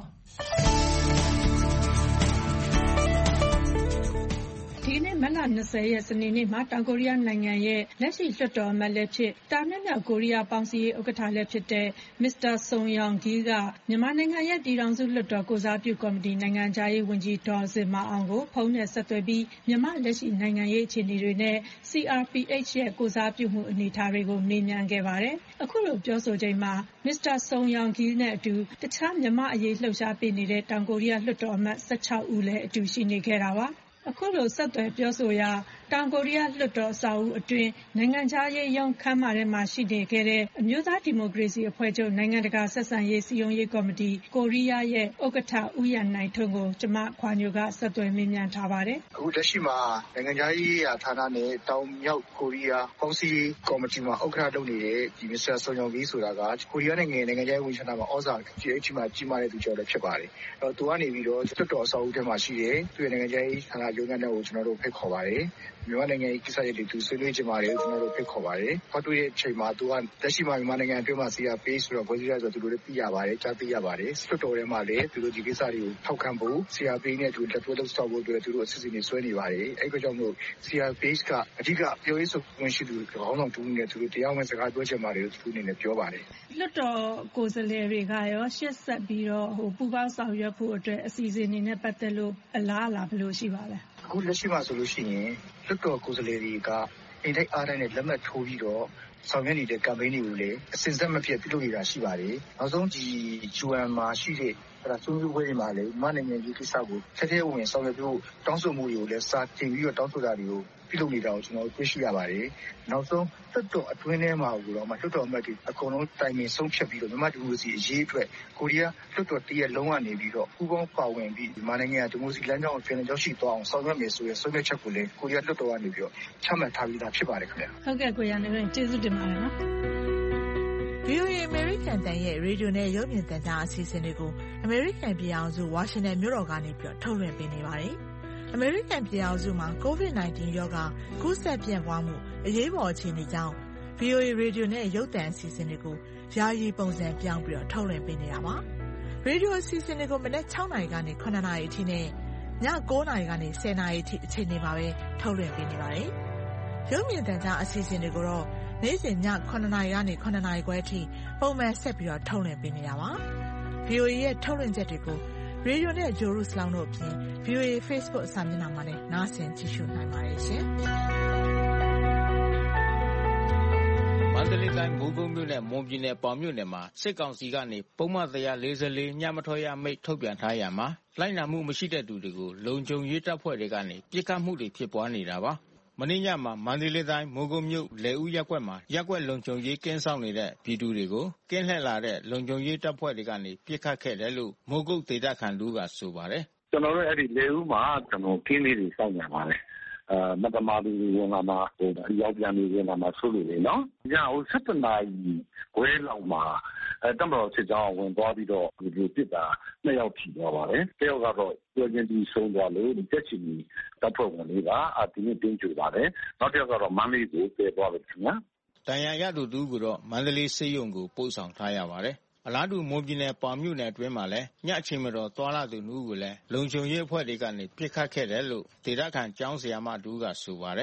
ဒီနေ့မတ်လ20ရက်စနေနေ့မှာတောင်ကိုရီးယားနိုင်ငံရဲ့လက်ရှိလွှတ်တော်အမတ်လည်းဖြစ်တာနဲ့မြောက်ကိုရီးယားပေါင်းစည်းရေးဥက္ကဋ္ဌလည်းဖြစ်တဲ့မစ္စတာဆုန်ယောင်ဂီကမြန်မာနိုင်ငံရဲ့ပြည်ထောင်စုလွှတ်တော်ကိုစားပြုကော်မတီနိုင်ငံခြားရေးဝန်ကြီးဒေါ်ဇင်မာအောင်ကိုဖုန်းနဲ့ဆက်သွယ်ပြီးမြန်မာလက်ရှိနိုင်ငံရေးအခြေအနေတွေနဲ့ CRPH ရဲ့ကိုစားပြုမှုအနေအထားတွေကိုမေးမြန်းခဲ့ပါတယ်။အခုလိုပြောဆိုချိန်မှာမစ္စတာဆုန်ယောင်ဂီနဲ့အတူတခြားမြန်မာအရေးလှုပ်ရှားပေးနေတဲ့တောင်ကိုရီးယားလွှတ်တော်အမတ်16ဦးလည်းအတူရှိနေခဲ့တာပါ။အခုလိုဆက်သွယ်ပြောဆိုရာတောင်ကိုရီးယားလွှတ်တော်အဆောက်အဦအတွင်းနိုင်ငံခြားရေးရုံးခန်းမထဲမှာရှိနေခဲ့တဲ့အမျိုးသားဒီမိုကရေစီအဖွဲ့ချုပ်နိုင်ငံတကာဆက်ဆံရေးစည်းရုံးရေးကော်မတီကိုရီးယားရဲ့ဥက္ကဋ္ဌဦးရန်နိုင်ထွန်းကိုကျမခွာညိုကဆက်သွယ်မေးမြန်းထားပါတယ်။အခုလက်ရှိမှာနိုင်ငံခြားရေးဌာနနဲ့တောင်မြောက်ကိုရီးယားပေါင်းစည်းရေးကော်မတီမှာဥက္ကဋ္ဌလုပ်နေတဲ့ဒီမစ္စတာဆွန်ယောင်ဂီဆိုတာကကိုရီးယားနိုင်ငံခြားရေးဝန်ကြီးဌာနမှာဩဇာကြီးမားတဲ့သူကျော်လည်းဖြစ်ပါတယ်။သူကနေပြီးတော့လွှတ်တော်အဆောက်အဦထဲမှာရှိတဲ့သူရဲ့နိုင်ငံခြားရေးဌာနရုံးခန်းကိုကျွန်တော်တို့ဖိတ်ခေါ်ပါတယ်။မြန်မာနိုင်ငံရေးကိစ္စရပ်တွေသူဆွေးနွေးကြပါတယ်ကျွန်တော်တို့ဖိတ်ခေါ်ပါတယ်။ဟောတွေ့တဲ့အချိန်မှာသူကလက်ရှိမှာမြန်မာနိုင်ငံအတွင်းမှာ CRPH ဆိုတော့ဘယ်လိုလဲဆိုတော့သူတို့လည်းသိရပါတယ်ကြားသိရပါတယ်။လွှတ်တော်ထဲမှာလည်းသူတို့ဒီကိစ္စတွေကိုထောက်ခံဖို့ CRPH နဲ့သူလက်တွဲလုပ်ဆောင်ဖို့အတွက်သူတို့အစီအစဉ်တွေဆွဲနေပါတယ်။အဲ့ဒီကြောင့်မို့ CRPH ကအဓိကပြောရေးဆိုခွင့်ရှိသူခေါင်းဆောင်တူနေသူတို့တရားဝင်စကားပြောချင်ပါတယ်လို့သူအနေနဲ့ပြောပါတယ်။လွှတ်တော်ကိုယ်စားလှယ်တွေကရောရှေ့ဆက်ပြီးတော့ပူးပေါင်းဆောင်ရွက်ဖို့အတွက်အစီအစဉ်တွေနဲ့ပတ်သက်လို့အလားအလာဘယ်လိုရှိပါလဲ။အခုလက်ရှိမှာဆိုလို့ရှိရင်လွှတ်တော်ကိုယ်စားလှယ်တွေကအိမ်တိုက်အားတိုင်းနဲ့လက်မှတ်ထိုးပြီးတော့ဆောင်ရွက်နေတဲ့ campaign တွေကိုလည်းအစဉ်ဆက်မပြတ်ပြုလုပ်နေတာရှိပါတယ်။နောက်ဆုံးဒီ UN မှာရှိတဲ့ဆွေးနွေးပွဲတွေမှာလည်းမြန်မာနိုင်ငံဒီကိစ္စကိုထက်ထဲဝင်ဆောင်ရွက်ဖို့တောင်းဆိုမှုတွေကိုလည်းစာတင်ပြီးတော့တောင်းဆိုတာတွေကိုပြုလုပ်နေတာကိုကျွန်တော်တွေ့ရှိရပါတယ်။နောက်ဆုံးလွှတ်တော်အတွင်းထဲမှာကိုတော့လွှတ်တော်အမတ်တွေအကုန်လုံးတိုင်ပင်ဆုံးဖြတ်ပြီးတော့မြန်မာဒီမိုကရေစီအရေးအတွက်ကိုရီးယားလွှတ်တော်တရက်လုံးကနေပြီးတော့ပူးပေါင်းပါဝင်ပြီးမြန်မာနိုင်ငံဒီမိုကရေစီလမ်းကြောင်းကိုပြန်လည်ရောက်ရှိသွားအောင်ဆောင်ရွက်မယ်ဆိုရယ်ဆုံးဖြတ်ချက်ကိုလည်းကိုရီးယားလွှတ်တော်ကနေပြီးတော့ချမှတ်ထားပြီးသားဖြစ်ပါတယ်ခင်ဗျာ။ဟုတ်ကဲ့ကိုရန်နေကျေးဇူးတင်ပါတယ်နော်။ VOA American တန်ရဲ့ရေဒီယိုနဲ့ရုပ်မြင်သံကြားအစီအစဉ်တွေကို American ပြည်အောင်စု Washington မြို့တော်ကနေပြီးထုတ်လွှင့်ပေးနေပါတယ်။ American ပြည်အောင်စုမှာ COVID-19 ရောဂါကူးစက်ပြန့်ပွားမှုအရေးပေါ်အခြေအနေကြောင့် VOA ရေဒီယိုနဲ့ရုပ်သံအစီအစဉ်တွေကိုယာယီပုံစံပြောင်းပြီးထုတ်လွှင့်ပေးနေတာပါ။ရေဒီယိုအစီအစဉ်တွေကိုမနက်6နာရီကနေ9နာရီအထိနဲ့ည9နာရီကနေ10နာရီအထိအချိန်တွေမှာပဲထုတ်လွှင့်ပေးနေပါတယ်။ရုပ်မြင်သံကြားအစီအစဉ်တွေကိုတော့နေ့စဉ်ည9နာရီကနေ9နာရီခွဲအထိပုံမှန်ဆက်ပြီးထုတ်လွှင့်ပေးနေတာပါ။ VOA ရဲ့ထုတ်လွှင့်ချက်တွေကိုရေဒီယိုနဲ့ဂျိုရုစလောင်းတို့အပြင် VOA Facebook စာမျက်နှာမှာလည်းနားဆင်ကြည့်ရှုနိုင်ပါတယ်ရှင်။မန္တလေးတိုင်းမိုးကုတ်မြို့နယ်မွန်ပြည်နယ်ပေါင်မြို့နယ်မှာစစ်ကောင်စီကနေပုံမှန်144ညမထွက်ရမိတ်ထုတ်ပြန်ထားရမှာလိုက်နာမှုမရှိတဲ့သူတွေကိုလုံခြုံရေးတပ်ဖွဲ့တွေကနေပြစ်ခတ်မှုတွေဖြစ်ပွားနေတာပါမင်းညမှာမန္တလေးတိုင်းမိုးကုတ်မြို့လေဦးရပ်ကွက်မှာရပ်ကွက်လုံခြုံရေးကင်းဆောင်နေတဲ့ပြည်သူတွေကိုကင်းလှည့်လာတဲ့လုံခြုံရေးတပ်ဖွဲ့တွေကနေပြစ်ခတ်ခဲ့တယ်လို့မိုးကုတ်ဒေသခံတို့ကဆိုပါတယ်ကျွန်တော်တို့အဲ့ဒီလေဦးမှာကျွန်တော်ကင်းလေးတွေစောင့်နေပါတယ်မတမာသူဝင်လာမှာရောက်ပြန်နေဝင်လာမှာဆိုလို့လေနော်ည7နာရီခွဲလောက်မှာတမတော်စစ်ကြောင်းဝင်သွားပြီးတော့ဒီလိုပြစ်တာ2ယောက်ထိသွားပါတယ်တယောက်ကတော့ပြောချင်းပြီးဆုံးသွားလို့ဒီတက်ချီတပ်ဖွဲ့ဝင်လေးကဒီနေ့တင်းကျူပါတယ်နောက်တစ်ယောက်ကတော့မန္တလေးကိုပြေးသွားတယ်ခင်ဗျာတန်ရာရသူတို့ကတော့မန္တလေးစေယုံကိုပို့ဆောင်ထားရပါတယ်အလားတူမွန်ပြည်နယ်ပေါင်မြို့နယ်အတွင်းမှာလည်းညအချိန်မတော်သွားလာသူမျိုးကိုလည်းလုံခြုံရေးအဖွဲ့တွေကနေပြစ်ခတ်ခဲ့တယ်လို့ဒေသခံကျောင်းဆရာမတူကဆိုပါတယ်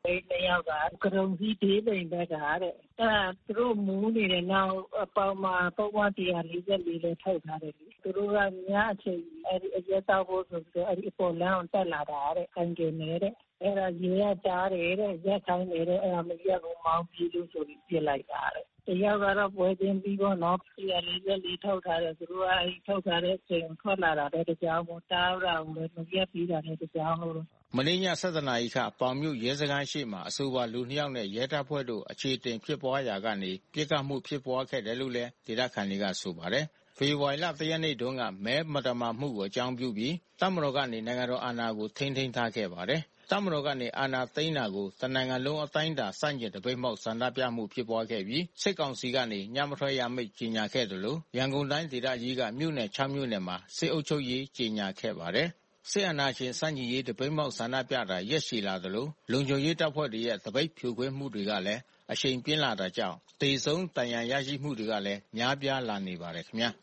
2ယောက်ကကရုံကြီးဒေးပိန်ဘက်ကတဲ့သူတို့မူးနေတယ်နောက်အပေါင်းမှာပုံမှန်144လည်းထုတ်ထားတယ်သူတို့ကညအချိန်အဲ့ဒီအရက်တောက်ဖို့ဆိုတော့အဲ့ဒီအပေါ်လမ်းတက်လာတာတဲ့ခံကျင်နေတဲ့အဲ့ဒါရေရကြားတယ်တဲ့ရက်ခိုင်းနေတဲ့အဲ့ဒါမရက်ဘူးမောင်းပြီးလို့ဆိုပြီးပြစ်လိုက်တာတဲ့တယောက်ကတော့ပွဲချင်းပြီးတော့နော်144ထုတ်ထားတယ်သူတို့ကအဲ့ထုတ်ထားတဲ့အချိန်ထွက်လာတာတဲ့တကြောင်မို့တားရအောင်လည်းမရက်ပြီးတာနဲ့တကြောင်လို့မနေ့ည7:00 နာရီခန့်ပေါင်မြို့ရဲစခန်းရှိမှာအဆိုပါလူ2ယောက်နဲ့ရဲတပ်ဖွဲ့တို့အခြေတင်ဖြစ်ပွားရာကနေပြစ်ခတ်မှုဖြစ်ပွားခဲ့တယ်လို့လည်းဒေသခံတွေကဆိုပါတယ်။ဖေဖော်ဝါရီလ1ရက်နေ့တုန်းကမဲမတမာမှုကိုအကြောင်းပြုပြီးတပ်မတော်ကနေနိုင်ငံတော်အာဏာကိုထိန်းသိမ်းထားခဲ့ပါတယ်။တပ်မတော်ကနေအာဏာသိမ်းတာကိုတနိုင်ငံလုံးအတိုင်းအတာစန့်ကျင်တပိတ်မှောက်ဆန္ဒပြမှုဖြစ်ပွားခဲ့ပြီးစစ်ကောင်စီကနေညမထွက်ရမိန့်ကြေညာခဲ့တယ်လို့ရန်ကုန်တိုင်းဒေသကြီးကမြို့နယ်6မြို့နယ်မှာစစ်အုပ်ချုပ်ရေးကြေညာခဲ့ပါတယ်။စစ်အာဏာရှင်စန့်ကျင်ရေးတပိတ်မှောက်ဆန္ဒပြတာရက်ရှည်လာသလိုလုံခြုံရေးတပ်ဖွဲ့တွေရဲ့တပိတ်ဖြိုခွင်းမှုတွေကလည်းအရှိန်ပြင်းလာတာကြောင့်တေဆုံးတန်ရာရရှိမှုတွေကလည်းများပြားလာနေပါတယ်ခင်ဗျာ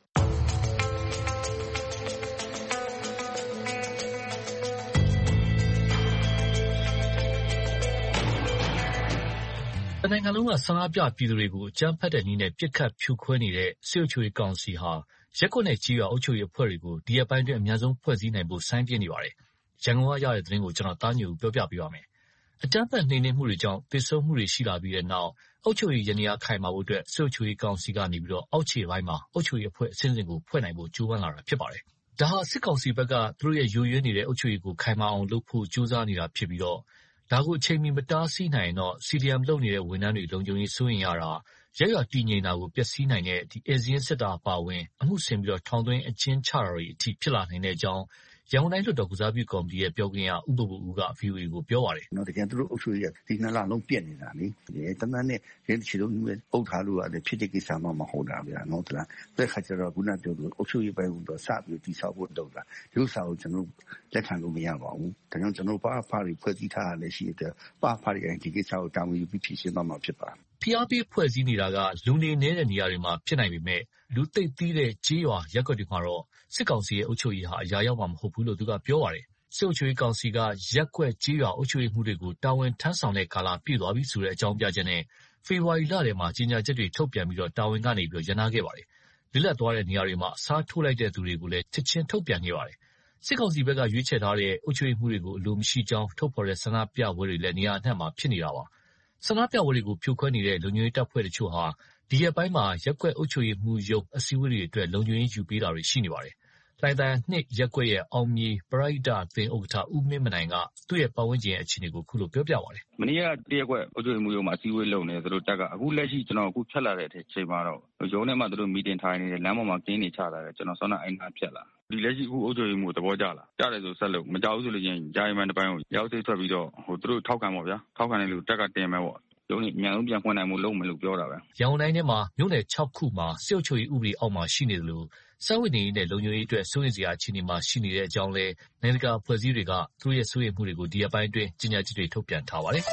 တနိုင်ငံလုံးကဆန္ဒပြပြည်သူတွေကိုအကြမ်းဖက်တဲ့နည်းနဲ့ပစ်ခတ်ဖြိုခွဲနေတဲ့စစ်အုပ်ချုပ်ရေးကောင်စီဟာရက်ကွက်နဲ့ကြီးရွာအုပ်ချုပ်ရေးအဖွဲ့တွေကိုဒီရက်ပိုင်းတွင်အများဆုံးဖွဲ့စည်းနိုင်ဖို့စိုင်းပြနေပါတယ်။ရန်ကုန်ကရတဲ့သတင်းကိုကျွန်တော်သားညိုပြောပြပေးပါမယ်။အကြမ်းဖက်နှိမ်နင်းမှုတွေကြောင့်သေဆုံးမှုတွေရှိလာပြီးတဲ့နောက်အုပ်ချုပ်ရေးရန်ရာခိုင်မာဖို့အတွက်စစ်အုပ်ချုပ်ရေးကောင်စီကနေပြီးတော့အောက်ခြေပိုင်းမှာအုပ်ချုပ်ရေးအဖွဲ့အစင်းကိုဖွဲ့နိုင်ဖို့ကြိုးပမ်းလာတာဖြစ်ပါတယ်။ဒါဟာစစ်ကောင်စီဘက်ကသူတို့ရဲ့ယိုယွင်းနေတဲ့အုပ်ချုပ်ရေးကိုခိုင်မာအောင်လုပ်ဖို့ကြိုးစားနေတာဖြစ်ပြီးတော့ဒါကိုအချိန်မီမတားဆီးနိုင်ရင်တော့ CDM လုပ်နေတဲ့ဝန်ထမ်းတွေလုံခြုံရေးစိုးရင်ရတာရက်ရွာတည်ငြိမ်တာကိုပျက်စီးနိုင်တဲ့ဒီအေဇင်းစစ်တာအပါဝင်အမှုဆင်ပြီးတော့ထောင်သွင်းအကျဉ်းချတာတွေအထိဖြစ်လာနိုင်တဲ့အကြောင်းရန်ကုန်တိုင်းလွှတ်တော်ကုစားပြုကော်မတီရဲ့ပြောခွင့်ရဦးဘိုဘိုဦးက VOA ကိုပြောပါတယ်။တကယ်သူတို့အုပ်ချုပ်ရေးကဒီ2လလုံးပြက်နေတာလေ။တန်းတန်းနဲ့ရဲချီလုံးမျိုးအုပ်ထားလို့ရတယ်ဖြစ်တဲ့ကိစ္စမှမဟုတ်တာဗျာနော်။တဲ့ခါကျတော့ခုနပြောသူအုပ်ချုပ်ရေးပိုင်းကတော့စပြီးတိဆောက်ဖို့လုပ်တာ။ဒီဥစ္စာကိုကျွန်တော်လက်ခံလို့မရပါဘူး။ဒါကြောင့်ကျွန်တော်ပါဖားတွေဖွဲ့စည်းထားရလဲရှိတဲ့ပါဖားတွေဒီကိစ္စကိုတာဝန်ယူပြီးဖြည့်ရှင်းသွားမှာဖြစ်ပါတယ်။ဖိအားပေးဖွဲ့စည်းနေတာကလူနေနေတဲ့နေရာတွေမှာဖြစ်နိုင်ပေမဲ့လူသိပ်သီးတဲ့ကြေးရွာရက်ကွက်တွေမှာတော့စစ်ကောင်စီရဲ့အုပ်ချုပ်ရေးဟာအရာရောက်မှာမဟုတ်ဘူးလို့သူကပြောပါတယ်။စစ်အုပ်ချုပ်ရေးကောင်စီကရက်ကွက်ကြေးရွာအုပ်ချုပ်ရေးမှုတွေကိုတာဝန်ထမ်းဆောင်တဲ့ကာလပြည့်သွားပြီဆိုတဲ့အကြောင်းပြချက်နဲ့ဖေဖော်ဝါရီလထဲမှာကြေညာချက်တွေထုတ်ပြန်ပြီးတော့တာဝန်ကနေပြီးတော့ရန်နာခဲ့ပါတယ်။လစ်လပ်သွားတဲ့နေရာတွေမှာအစားထိုးလိုက်တဲ့သူတွေကိုလည်းချက်ချင်းထုတ်ပြန်ခဲ့ပါတယ်။စစ်ကောင်စီဘက်ကရွေးချယ်ထားတဲ့အုပ်ချုပ်ရေးမှုတွေကိုအလိုမရှိကြောင်းထုတ်ဖော်တဲ့ဆန္ဒပြပွဲတွေလည်းနေရာအနှံ့မှာဖြစ်နေတာပါ။ဆန္ဒပြပွဲတွေကိုဖြိုခွဲနေတဲ့လုံခြုံရေးတပ်ဖွဲ့တချို့ဟာဒီရက်ပိုင်းမှာရက်ကွက်အုပ်ချုပ်ရေးမှုရုံးအစည်းအဝေးတွေအတွက်လုံခြုံရေးယူပေးတာတွေရှိနေပါတယ်။လှိုင်သာယာ2ရက်ကွက်ရဲ့အောင်မြေပရိဒတ်အသင်းဥက္ကဋ္ဌဦးမင်းမနိုင်ကသူ့ရဲ့ပတ်ဝန်းကျင်ရဲ့အခြေအနေကိုခုလိုပြောပြပါတယ်။မနေ့က1ရက်ကွက်အုပ်ချုပ်ရေးမှုရုံးမှာအစည်းအဝေးလုပ်နေတယ်သူတို့တက်ကအခုလက်ရှိကျွန်တော်အခုဖြတ်လာတဲ့အချိန်မှာတော့ရုံးထဲမှာသူတို့မီတင်ထိုင်နေတယ်လမ်းပေါ်မှာကင်းနေချလာတယ်ကျွန်တော်စောနာအိမ်မှာဖြတ်လာဒီလက်ရှိအခုအုပ်ချုပ်ရေးမှုသဘောကျလာကြားတယ်ဆိုဆက်လို့မကြောက်ဘူးဆိုလို့ချင်းဂျာယမန်တစ်ပိုင်းကိုရောက်သိထွက်ပြီးတော့သူတို့ထောက်ခံပါဗျာထောက်ခံတယ်လို့တက်ကတင်မယ်ပေါ့ရုံးကြီးအများဆုံးပြန်ဖွင့်နိုင်မှုလုပ်မယ်လို့ပြောတာပဲရန်ကုန်တိုင်းထဲမှာမြို့နယ်6ခုမှာစစ်အုပ်ချုပ်ရေးဥပဒေအောက်မှာရှိနေတယ်လို့စာဝင်နေရေးနဲ့လုံခြုံရေးအတွက်စိုးရိမ်စရာအခြေအနေမှာရှိနေတဲ့အကြောင်းလဲနိုင်ငံတကာအဖွဲ့အစည်းတွေကသူတို့ရဲ့စိုးရိမ်မှုတွေကိုဒီအပိုင်းအတွင်းကြေညာချက်တွေထုတ်ပြန်ထားပါတယ်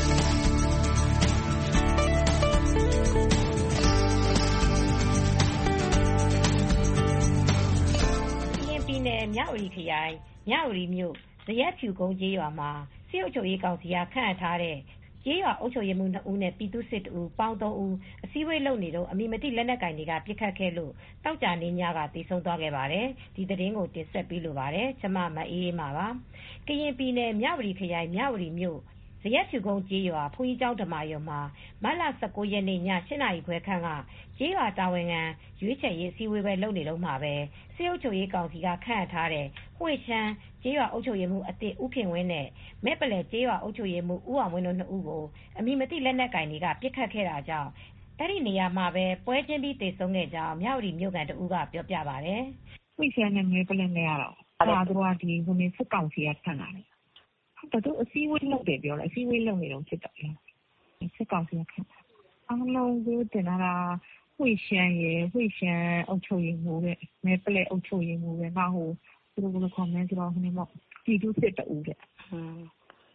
မြဝတီခရိုင်မြဝတီမြို့ဇရက်ဖြူကုန်းကျေးရွာမှာစစ်အုပ်ချုပ်ရေးကောင်စီကခန့်အပ်ထားတဲ့ကျေးရွာအုပ်ချုပ်ရေးမှူး2ဦးနဲ့ပြည်သူ့စစ်2ဦးပေါင်း3ဦးအစည်းအဝေးလုပ်နေတော့အမည်မသိလက်နက်ကိုင်တွေကပြစ်ခတ်ခဲ့လို့တောက်ကြနေညကတေဆုံးသွားခဲ့ပါတယ်ဒီသတင်းကိုတင်ဆက်ပေးလိုပါတယ်ကျွန်မအေးအေးပါပါကရင်ပြည်နယ်မြဝတီခရိုင်မြဝတီမြို့ဇရက်ဖြူကုန်းကျေးရွာဘုန်းကြီးကျောင်းဓမ္မာရုံမှာမတ်လ19ရက်နေ့ည8:00 နာရီခွဲခန့်ကကျေးရွာတာဝန်ခံရွေးချယ်ရေးအစည်းအဝေးပဲလုပ်နေတော့မှာပဲစစ်အုပ်ချုပ်ရေးကောင်စီကခန့်အပ်ထားတဲ့ဝှေ့ချမ်းကျေးရွာအုပ်ချုပ်ရေးမှူးအသစ်ဦးခင်ဝင်းနဲ့မဲ့ပလဲကျေးရွာအုပ်ချုပ်ရေးမှူးဦးအောင်ဝင်းတို့2ဦးကိုအမည်မသိလက်နက်ကိုင်တွေကပြစ်ခတ်ခဲ့တာကြောင့်အဲ့ဒီနေရာမှာပဲပွဲချင်းပြီးတေဆုံးခဲ့ကြောင်းမြဝတီမြို့ကန်2ဦးကပြောပြပါတယ်ဝှေ့ချမ်းနဲ့မဲ့ပလဲနဲ့ကတော့သူကဒီစစ်ကောင်စီကခန့်လာတယ်သူအစည်းအဝေးလုပ်တယ်ပြောတယ်အစည်းအဝေးလုပ်နေတော့ဖြစ်တယ်စစ်ကောင်စီကခန့်အားလုံးကိုတင်လာတာဝှေ့ချမ်းအုပ်ချုပ်ရေးမှူးတဲ့မဲပလက်အုပ်ချုပ်ရေးမှူးတဲ့နောက်သူတို့ကခေါ်မယ်ဆိုတော့ဟိုနေပေါ့ပြည်သူစစ်2ဦးတဲ့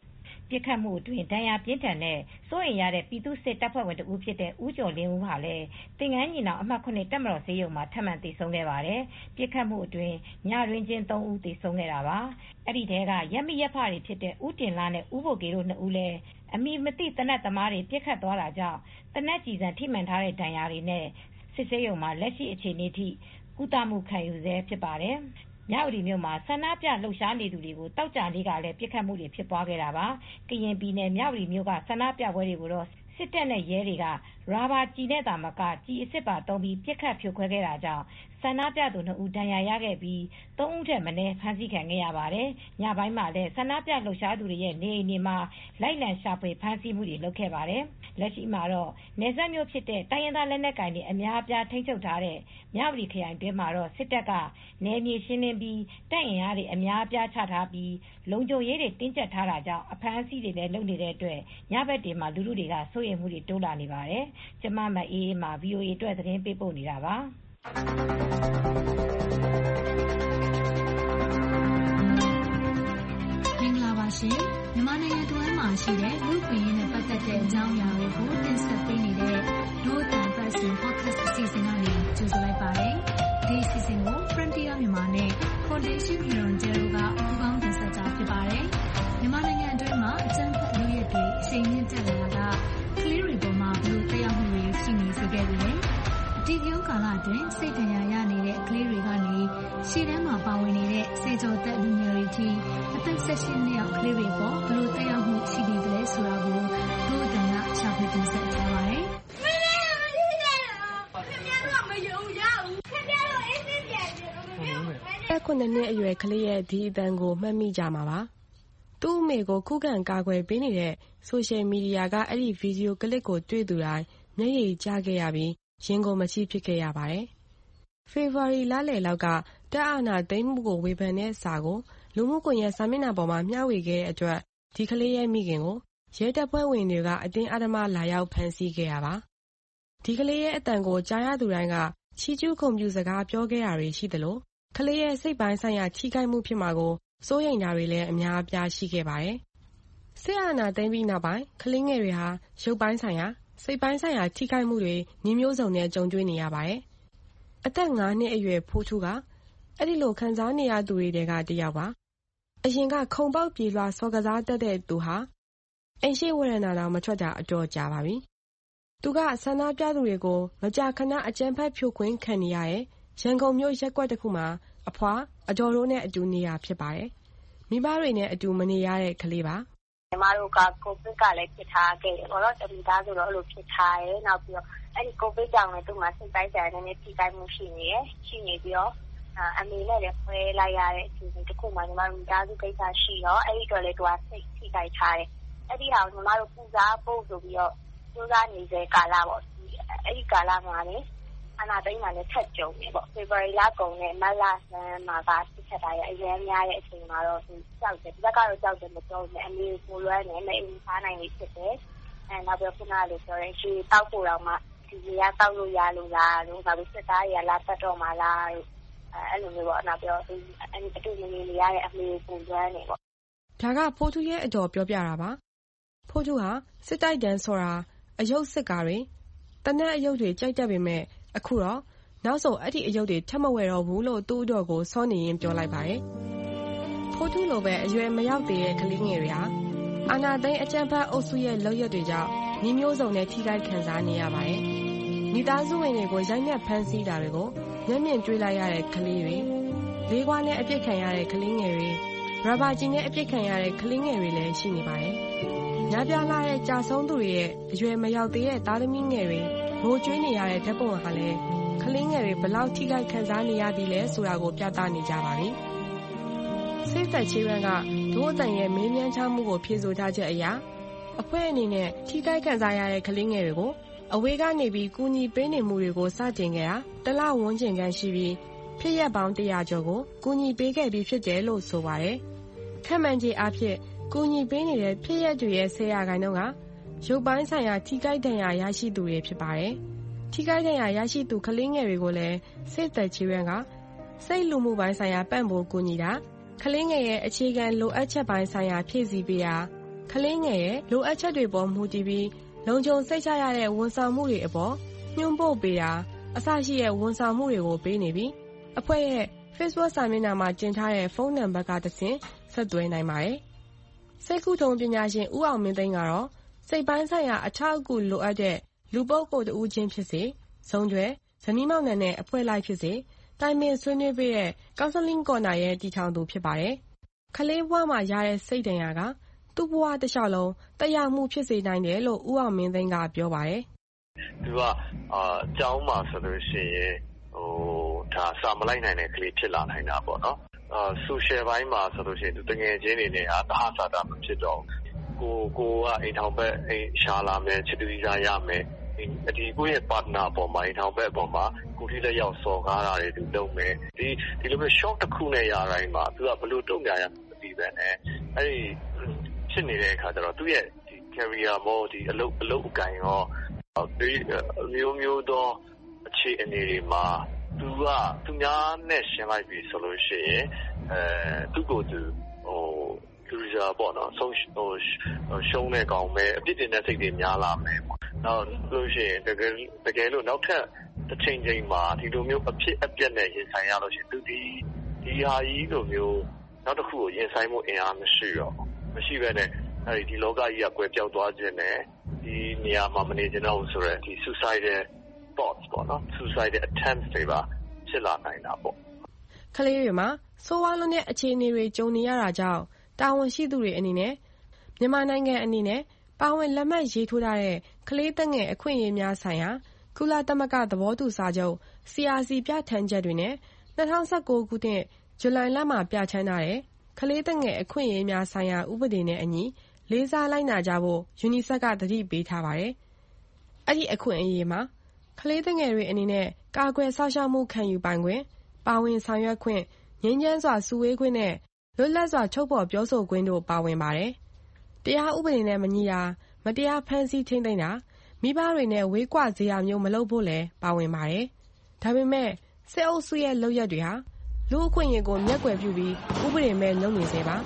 ပစ်ခတ်မှုအတွင်းဒဏ်ရာပြင်းထန်တဲ့စိုးရိမ်ရတဲ့ပြည်သူ့စစ်တပ်ဖွဲ့ဝင်တဦးဖြစ်တဲ့ဦးကျော်လင်းဦးဟာလည်းသင်္ကန်းညီနောင်အမှတ် 7 တပ်မတော်ဆေးရုံမှာထပ်မံသေဆုံးခဲ့ပါတယ်။ပစ်ခတ်မှုအတွင်းညတွင်ချင်း 3 ဦးသေဆုံးခဲ့တာပါ။အဲဒီထဲကရပ်မိရပ်ဖတွေဖြစ်တဲ့ဦးတင်လာနဲ့ဦးဘိုကေတို့2ဦးလည်းအမည်မသိသေနတ်သမားတွေပစ်ခတ်သွားတာကြောင့်သေနတ်ကျည်ဆံထိမှန်ထားတဲ့ဒဏ်ရာတွေနဲ့စစ်ဆေးရုံမှာလက်ရှိအခြေအနေထိကုသမှုခံယူဆဲဖြစ်ပါတယ်။မြဝတီမြို့မှာဆန္ဒပြလှုပ်ရှားနေသူတွေကိုတောက်ကြနေ့ကလည်းပစ်ခတ်မှုတွေဖြစ်ပွားခဲ့တာပါ။ကရင်ပြည်နယ်မြဝတီမြို့ကဆန္ဒပြပွဲတွေကိုတော့စစ်တပ်နဲ့ရဲတွေကရာဘာကျည်နဲ့သာမကကျည်အစစ်ပါသုံးပြီးပစ်ခတ်ဖြိုခွဲခဲ့တာကြောင့်ဆန္ဒပြသူ2ဦးဒဏ်ရာရခဲ့ပြီး3ဦးထက်မနည်းဖမ်းဆီးခံခဲ့ရပါတယ်။ညပိုင်းမှာလည်းဆန္ဒပြလှုပ်ရှားသူတွေရဲ့နေအိမ်တွေမှာလိုက်လံရှာဖွေဖမ်းဆီးမှုတွေလုပ်ခဲ့ပါတယ်။လက်ရှိမှာတော့နယ်စပ်မြို့ဖြစ်တဲ့တိုင်းရင်းသားလက်နက်ကိုင်တွေအများအပြားထိန်းချုပ်ထားတဲ့မြဝတီခရိုင်တွင်းမှာတော့စစ်တပ်ကနယ်မြေရှင်းလင်းပြီးတပ်အင်အားတွေအများအပြားချထားပြီးလုံခြုံရေးတွေတင်းကျပ်ထားတာကြောင့်အဖမ်းအဆီးတွေလည်းလုပ်နေတဲ့အတွက်ညဘက်တွေမှာလူထုတွေကစိုးရိမ်မှုတွေတိုးလာနေပါတယ်။ကျမမအေးမှာ VOA အတွက်သတင်းပေးပို့နေတာပါ။မင်္ဂလာပါရှင်မြန်မာနိုင်ငံတွင်းမှာရှိတဲ့လူ့ခွင့်ရေးနဲ့ပတ်သက်တဲ့အကြောင်းအရာတွေကိုတင်ဆက်ပေးနေတဲ့ဒို့တန်ပတ်စင် podcast အစီအစဉ်ကနေကြိုဆိုလိုက်ပါတယ်။ဒီအစီအစဉ်ကို Frontier မြန်မာနဲ့ Foundation Hirondero ကပူးပေါင်းတင်ဆက်ကြဖြစ်ပါတယ်။မြန်မာနိုင်ငံအတွင်းမှာအကြမ်းဖက်လုပ်ရပ်တွေအရှိန်မြင့်တက်လာတာကကလေးတွေပေါ်မှာဘယ်လိုသက်ရောက်မှုတွေရှိနေစေခဲ့ပြီလဲ။အတိအကျကာလအတွင်းစိတ်ဒဏ်ရာရနေတဲ့ကလေးတွေကနေရှေ့တန်းမှာပါဝင်နေတဲ့စေကျော်သက်လူငယ်တွေထိအသက်16နှစ်အောက်ကလေးတွေပေါ်ဘယ်လိုသက်ရောက်မှုရှိနေသလဲဆိုတာကိုဒို့အတန်ကရှာဖွေတင်ဆက်ထားပါတယ်။ 9 နှစ်အရွယ်ကလေးရဲ့ဒီအတန်ကိုမှတ်မိကြမှာပါ။သူ့အမေကိုခုခံကာကွယ်ပေးနေတဲ့ဆိုရှယ်မီဒီယာကအဲ့ဒီဗီဒီယိုကလစ်ကိုတွေ့သူတိုင်းမျက်ရည်ကျခဲ့ရပြီးရင်ကုန်မချိဖြစ်ခဲ့ရပါတယ်။ဖေဖော်ဝါရီလလယ်လောက်ကတပ်အာဏာသိမ်းမှုကိုဝေဖန်တဲ့စာကိုလူမှုကွန်ရက်စာမျက်နှာပေါ်မှာမျှဝေခဲ့တဲ့အတွက်ဒီကလေးရဲ့မိခင်ကိုရဲတပ်ဖွဲ့ဝင်တွေကအတင်းအဓမ္မလာရောက်ဖမ်းဆီးခဲ့ရပါ။ဒီကလေးရဲ့အတန်ကိုကြားရသူတိုင်းကချီးကျူးခုန်ပြူစကားပြောခဲ့တာတွေရှိသလိုကလေးရဲ့စိတ်ပိုင်းဆိုင်ရာထိခိုက်မှုဖြစ်မှာကိုစိုးရိမ်တာတွေလည်းအများအပြားရှိခဲ့ပါတယ်။စစ်အာဏာသိမ်းပြီးနောက်ပိုင်းကလေးငယ်တွေဟာရုပ်ပိုင်းဆိုင်ရာစိတ်ပိုင်းဆိုင်ရာထိခိုက်မှုတွေနှမျိုးစုံနဲ့ကြုံတွေ့နေရပါတယ်။အသက်9 နှစ်အရွယ်ဖိုးထူးကအဲ့ဒီလိုခံစားနေရသူတွေတဲကတယောက်ပါ။အရင်ကခုံပေါက်ပြေလွှာစော်ကစားတတ်တဲ့သူဟာအိမ်ရှိဝရဏတော်မထွက်တာအတော်ကြာပါပြီ။သူကဆန္ဒပြသူတွေကိုမကြာခဏအကြမ်းဖက်ဖြိုခွင်းခံနေရတဲ့ရန်ကုန်မြို့ရက်ကွက်တစ်ခုမှာအဖွာအတော်တို့နဲ့အတူနေရဖြစ်ပါတယ်။မိဘတွေနဲ့အတူမနေရတဲ့ကလေးပါ။ညီမတို့ကကိုဗစ်ကလည်းဖြစ်ထားခဲ့တယ်ပေါ့နော်။တမိသားဆိုတော့အဲ့လိုဖြစ်ထားတယ်။နောက်ပြီးတော့အဲ့ဒီကိုဗစ်ကြောင့်လည်းသူ့မှာစိတ်ပိုင်းဆိုင်ရာနဲ့ထိခိုက်မှုရှိနေတယ်။ရှိနေပြီးတော့အမေနဲ့လည်းဖွဲလိုက်ရတဲ့အချိန်တစ်ခုမှညီမတို့မိသားစုကိစ္စရှိတော့အဲ့ဒီတော့လည်းသူကစိတ်ထိခိုက်ထားတယ်။အဲ့ဒီဟာကိုညီမတို့ပူဇော်ဖို့ဆိုပြီးတော့စူးစမ်းနေတဲ့ကာလပေါ့။အဲ့ဒီကာလမှာလည်းအနာသိမ်းမှလည်းထက်ကြုံနေပေါ့ဖေဖော်ဝါရီလကုန်နဲ့မတ်လဆန်းမှာကစစ်ချက်တိုင်းအရင်များတဲ့အချိန်မှာတော့ကြောက်တယ်ဒီဘက်ကတော့ကြောက်တယ်မပြောဘူးအမေကိုလွှဲနေမအိမ်သားနိုင်နေဖြစ်တယ်နောက်ပြီးခုနကလိုပြောရင်ရှေ့တောက်ဖို့တော့မှဒီရေကတောက်လို့ရလို့လားလို့နောက်ပြီးစစ်သားတွေကလာတတ်တော့မှလားအဲ့လိုမျိုးပေါ့နောက်ပြီးအတူနေနေရတဲ့အမေကိုလွှဲနေပေါ့ဒါကဖိုးထူးရဲ့အတော်ပြောပြတာပါဖိုးထူးဟာစစ်တိုက်တန်းဆိုတာအယုတ်စစ်ကားတွေတနက်အယုတ်တွေကြိုက်တတ်ပေမဲ့အခုတော့နောက်ဆုံးအဲ့ဒီအယုတ်တွေထပ်မဝယ်တော့ဘူးလို့သူ့အတော်ကိုစောနေရင်ပြောလိုက်ပါတယ်။ဖိုးထူးလိုပဲအရွယ်မရောက်သေးတဲ့ကလေးငယ်တွေဟာအာနာသိန်းအကြမ်းဖက်အုပ်စုရဲ့လုပ်ရက်တွေကြောင့်နှီးမျိုးစုံနဲ့ထိခိုက်ခံစားနေရပါတယ်။မိသားစုဝင်တွေကိုရိုက်နှက်ဖမ်းဆီးတာတွေကိုမျက်မြင်တွေ့လိုက်ရတဲ့ကလေးတွေလေးခွားနဲ့အပြစ်ခံရတဲ့ကလေးငယ်တွေရဘာကျည်နဲ့အပြစ်ခံရတဲ့ကလေးငယ်တွေလည်းရှိနေပါတယ်။ညပြလာတဲ့ကြာဆုံးသူတွေရဲ့အရွယ်မရောက်သေးတဲ့သားသမီးငယ်တွေငိုကြွေးနေရတဲ့ဓာတ်ပုံဟာလည်းကလေးငယ်တွေဘလောက်ထိခိုက်ခံစားနေရပြီလဲဆိုတာကိုပြသနေကြပါပြီ။ Save the Children ကဒို့အတန်ရဲ့မေးမြန်းချမှုကိုဖြေဆိုထားချက်အရအဖွဲ့အနေနဲ့ထိခိုက်ခံစားရတဲ့ကလေးငယ်တွေကိုအဝေးကနေပြီးကူညီပေးနေမှုတွေကိုစတင်ခဲ့တာတစ်လဝန်းကျင်ခန့်ရှိပြီးဖြစ်ရပ်ပေါင်း100ကျော်ကိုကူညီပေးခဲ့ပြီးဖြစ်တယ်လို့ဆိုပါတယ်။ခန့်မှန်းခြေအားဖြင့်ကူညီပေးနေတဲ့ဖြစ်ရပ်တွေရဲ့10%ကရုပ်ပိုင်းဆိုင်ရာထိခိုက်ဒဏ်ရာရရှိသူတွေဖြစ်ပါတယ်။ထိခိုက်ဒဏ်ရာရရှိသူကလေးငယ်တွေကိုလည်း Save the Children ကစိတ်လူမှုပိုင်းဆိုင်ရာပံ့ပိုးကူညီတာကလေးငယ်ရဲ့အခြေခံလိုအပ်ချက်ပိုင်းဆိုင်ရာဖြည့်ဆည်းပေးတာကလေးငယ်ရဲ့လိုအပ်ချက်တွေပေါ်မူတည်ပြီးလုံခြုံစိတ်ချရတဲ့ဝန်ဆောင်မှုတွေအပေါ်ညွှန်းပို့ပေးတာအစရှိတဲ့ဝန်ဆောင်မှုတွေကိုပေးနေပြီးအဖွဲ့ရဲ့ Facebook စာမျက်နှာမှာတင်ထားတဲ့ဖုန်းနံပါတ်ကတဆင့်ဆက်သွယ်နိုင်ပါတယ်။စိတ်ကူးထုံပညာရှင်ဦးအောင်မင်းသိန်းကတော့စိတ်ပိုင်းဆိုင်ရာအထောက်အကူလိုအပ်တဲ့လူပုဂ္ဂိုလ်တဦးချင်းဖြစ်စေ၊ဇုံကျွဲဇနီးမောင်နှံနဲ့အဖွဲ့လိုက်ဖြစ်စေတိုင်ပင်ဆွေးနွေးပေးတဲ့ Counseling Corner ရဲ့တည်ထောင်သူဖြစ်ပါတယ်။ကလေးဘဝမှာရတဲ့စိတ်ဒဏ်ရာကသူ့ဘဝတစ်လျှောက်လုံးတက်ရောက်မှုဖြစ်စေနိုင်တယ်လို့ဦးအောင်မင်းသိန်းကပြောပါတယ်။သူကအကြောင်းမှာဆိုလို့ရှိရင်ဒါစာမလိုက်နိုင်တဲ့ကလေးဖြစ်လာနိုင်တာပေါ့နော်။ social ဘိုင်းမှာဆိုလို့ရှိရင်သူတငယ်ချင်းတွေနဲ့တဟဆတာမဖြစ်တော့ဘူး။ကိုကအိမ်ထောင်ဘက်အိမ်ရှာလာမယ်ချစ်သူစားရမယ်။ဒီကိုယ့်ရဲ့ partner ပေါ်မှာအိမ်ထောင်ဘက်ပေါ်မှာကိုထိလက်ရောက်စော်ကားတာတွေသူလုပ်မယ်။ဒီလိုမျိုး shock တစ်ခုနဲ့ရတိုင်းမှာသူကဘယ်လိုတုံ့ပြန်ရမသိပဲနဲ့အဲ့ဒီဖြစ်နေတဲ့အခါကျတော့သူ့ရဲ့ဒီ career မောဒီအလုပ်အကိုင်ရောဒီမျိုးသောအခြေအနေတွေမှာသူများနဲ့ရှင်းလိုက်ပြီဆိုလို့ရှိရင်သူ့ကိုယ်သူloser ပေါ့နော်ရှုံးတဲ့ကောင်ပဲအပြစ်တင်တဲ့စိတ်တွေများလာမယ်ပေါ့နောက်လို့ရှိရင်တကယ်လို့နောက်ထပ်တစ်ချိန်မှာဒီလိုမျိုးအဖြစ်အပျက်နဲ့ရင်ဆိုင်ရလို့ရှိရင်သူဒီဟာကြီးလိုမျိုးနောက်တစ်ခုကိုရင်ဆိုင်မှုအင်အားမရှိပဲနဲ့ဒီလောကကြီးကကွယ်ပြောက်သွားခြင်းနဲ့ဒီနေရာမှာမနေကြတော့ဘူးဆိုတော့ဒီ suicidal thoughts ပေါ့နော် suicidal attempts တွေပါဖြစ်လာနိုင်တာပေါ့ကလေးတွေမှာဆိုးဝါးလွန်းတဲ့အခြေအနေတွေကြုံနေရတာကြောင့်တာဝန်ရှိသူတွေအနေနဲ့မြန်မာနိုင်ငံအနေနဲ့ပါဝင်လက်မှတ်ရေးထိုးထားတဲ့ကလေးသက်ငယ်အခွင့်အရေးများဆိုင်ရာကုလသမဂ္ဂသဘောတူစာချုပ် CRC ပြဋ္ဌာန်းချက်တွေနဲ့2019ခုနှစ်ဇူလိုင်လမှာပြဋ္ဌာန်းထားတဲ့ကလေးသက်ငယ်အခွင့်အရေးများဆိုင်ရာဥပဒေနဲ့အညီလေးစားလိုက်နာကြဖို့ UNICEF ကသတိပေးထားပါတယ်။အဲ့ဒီအခွင့်အရေးမှာကလေးသက်ငယ်တွေအနေနဲ့ကာကွယ်စောင့်ရှောက်မှုခံယူပိုင်ခွင့်ပါဝင်ဆောင်ရွက်ခွင့်ငြိမ်းချမ်းစွာစုဝေးခွင့်နဲ့လွတ်လပ်စွာထုတ်ဖော်ပြောဆိုခွင့်တို့ပါဝင်ပါတယ်။တရားဥပဒေနဲ့မညီတာမတရားဖမ်းဆီးထိန်းသိမ်းတာမိဘတွေနဲ့ဝေးကွာစေရမျိုးမလုပ်ဖို့လည်းပါဝင်ပါတယ်။ဒါပေမဲ့စစ်အုပ်စုရဲ့လုပ်ရက်တွေဟာလူအခွင့်အရေးကိုမျက်ကွယ်ပြုပြီးဥပဒေမဲ့လုပ်နေစေပါ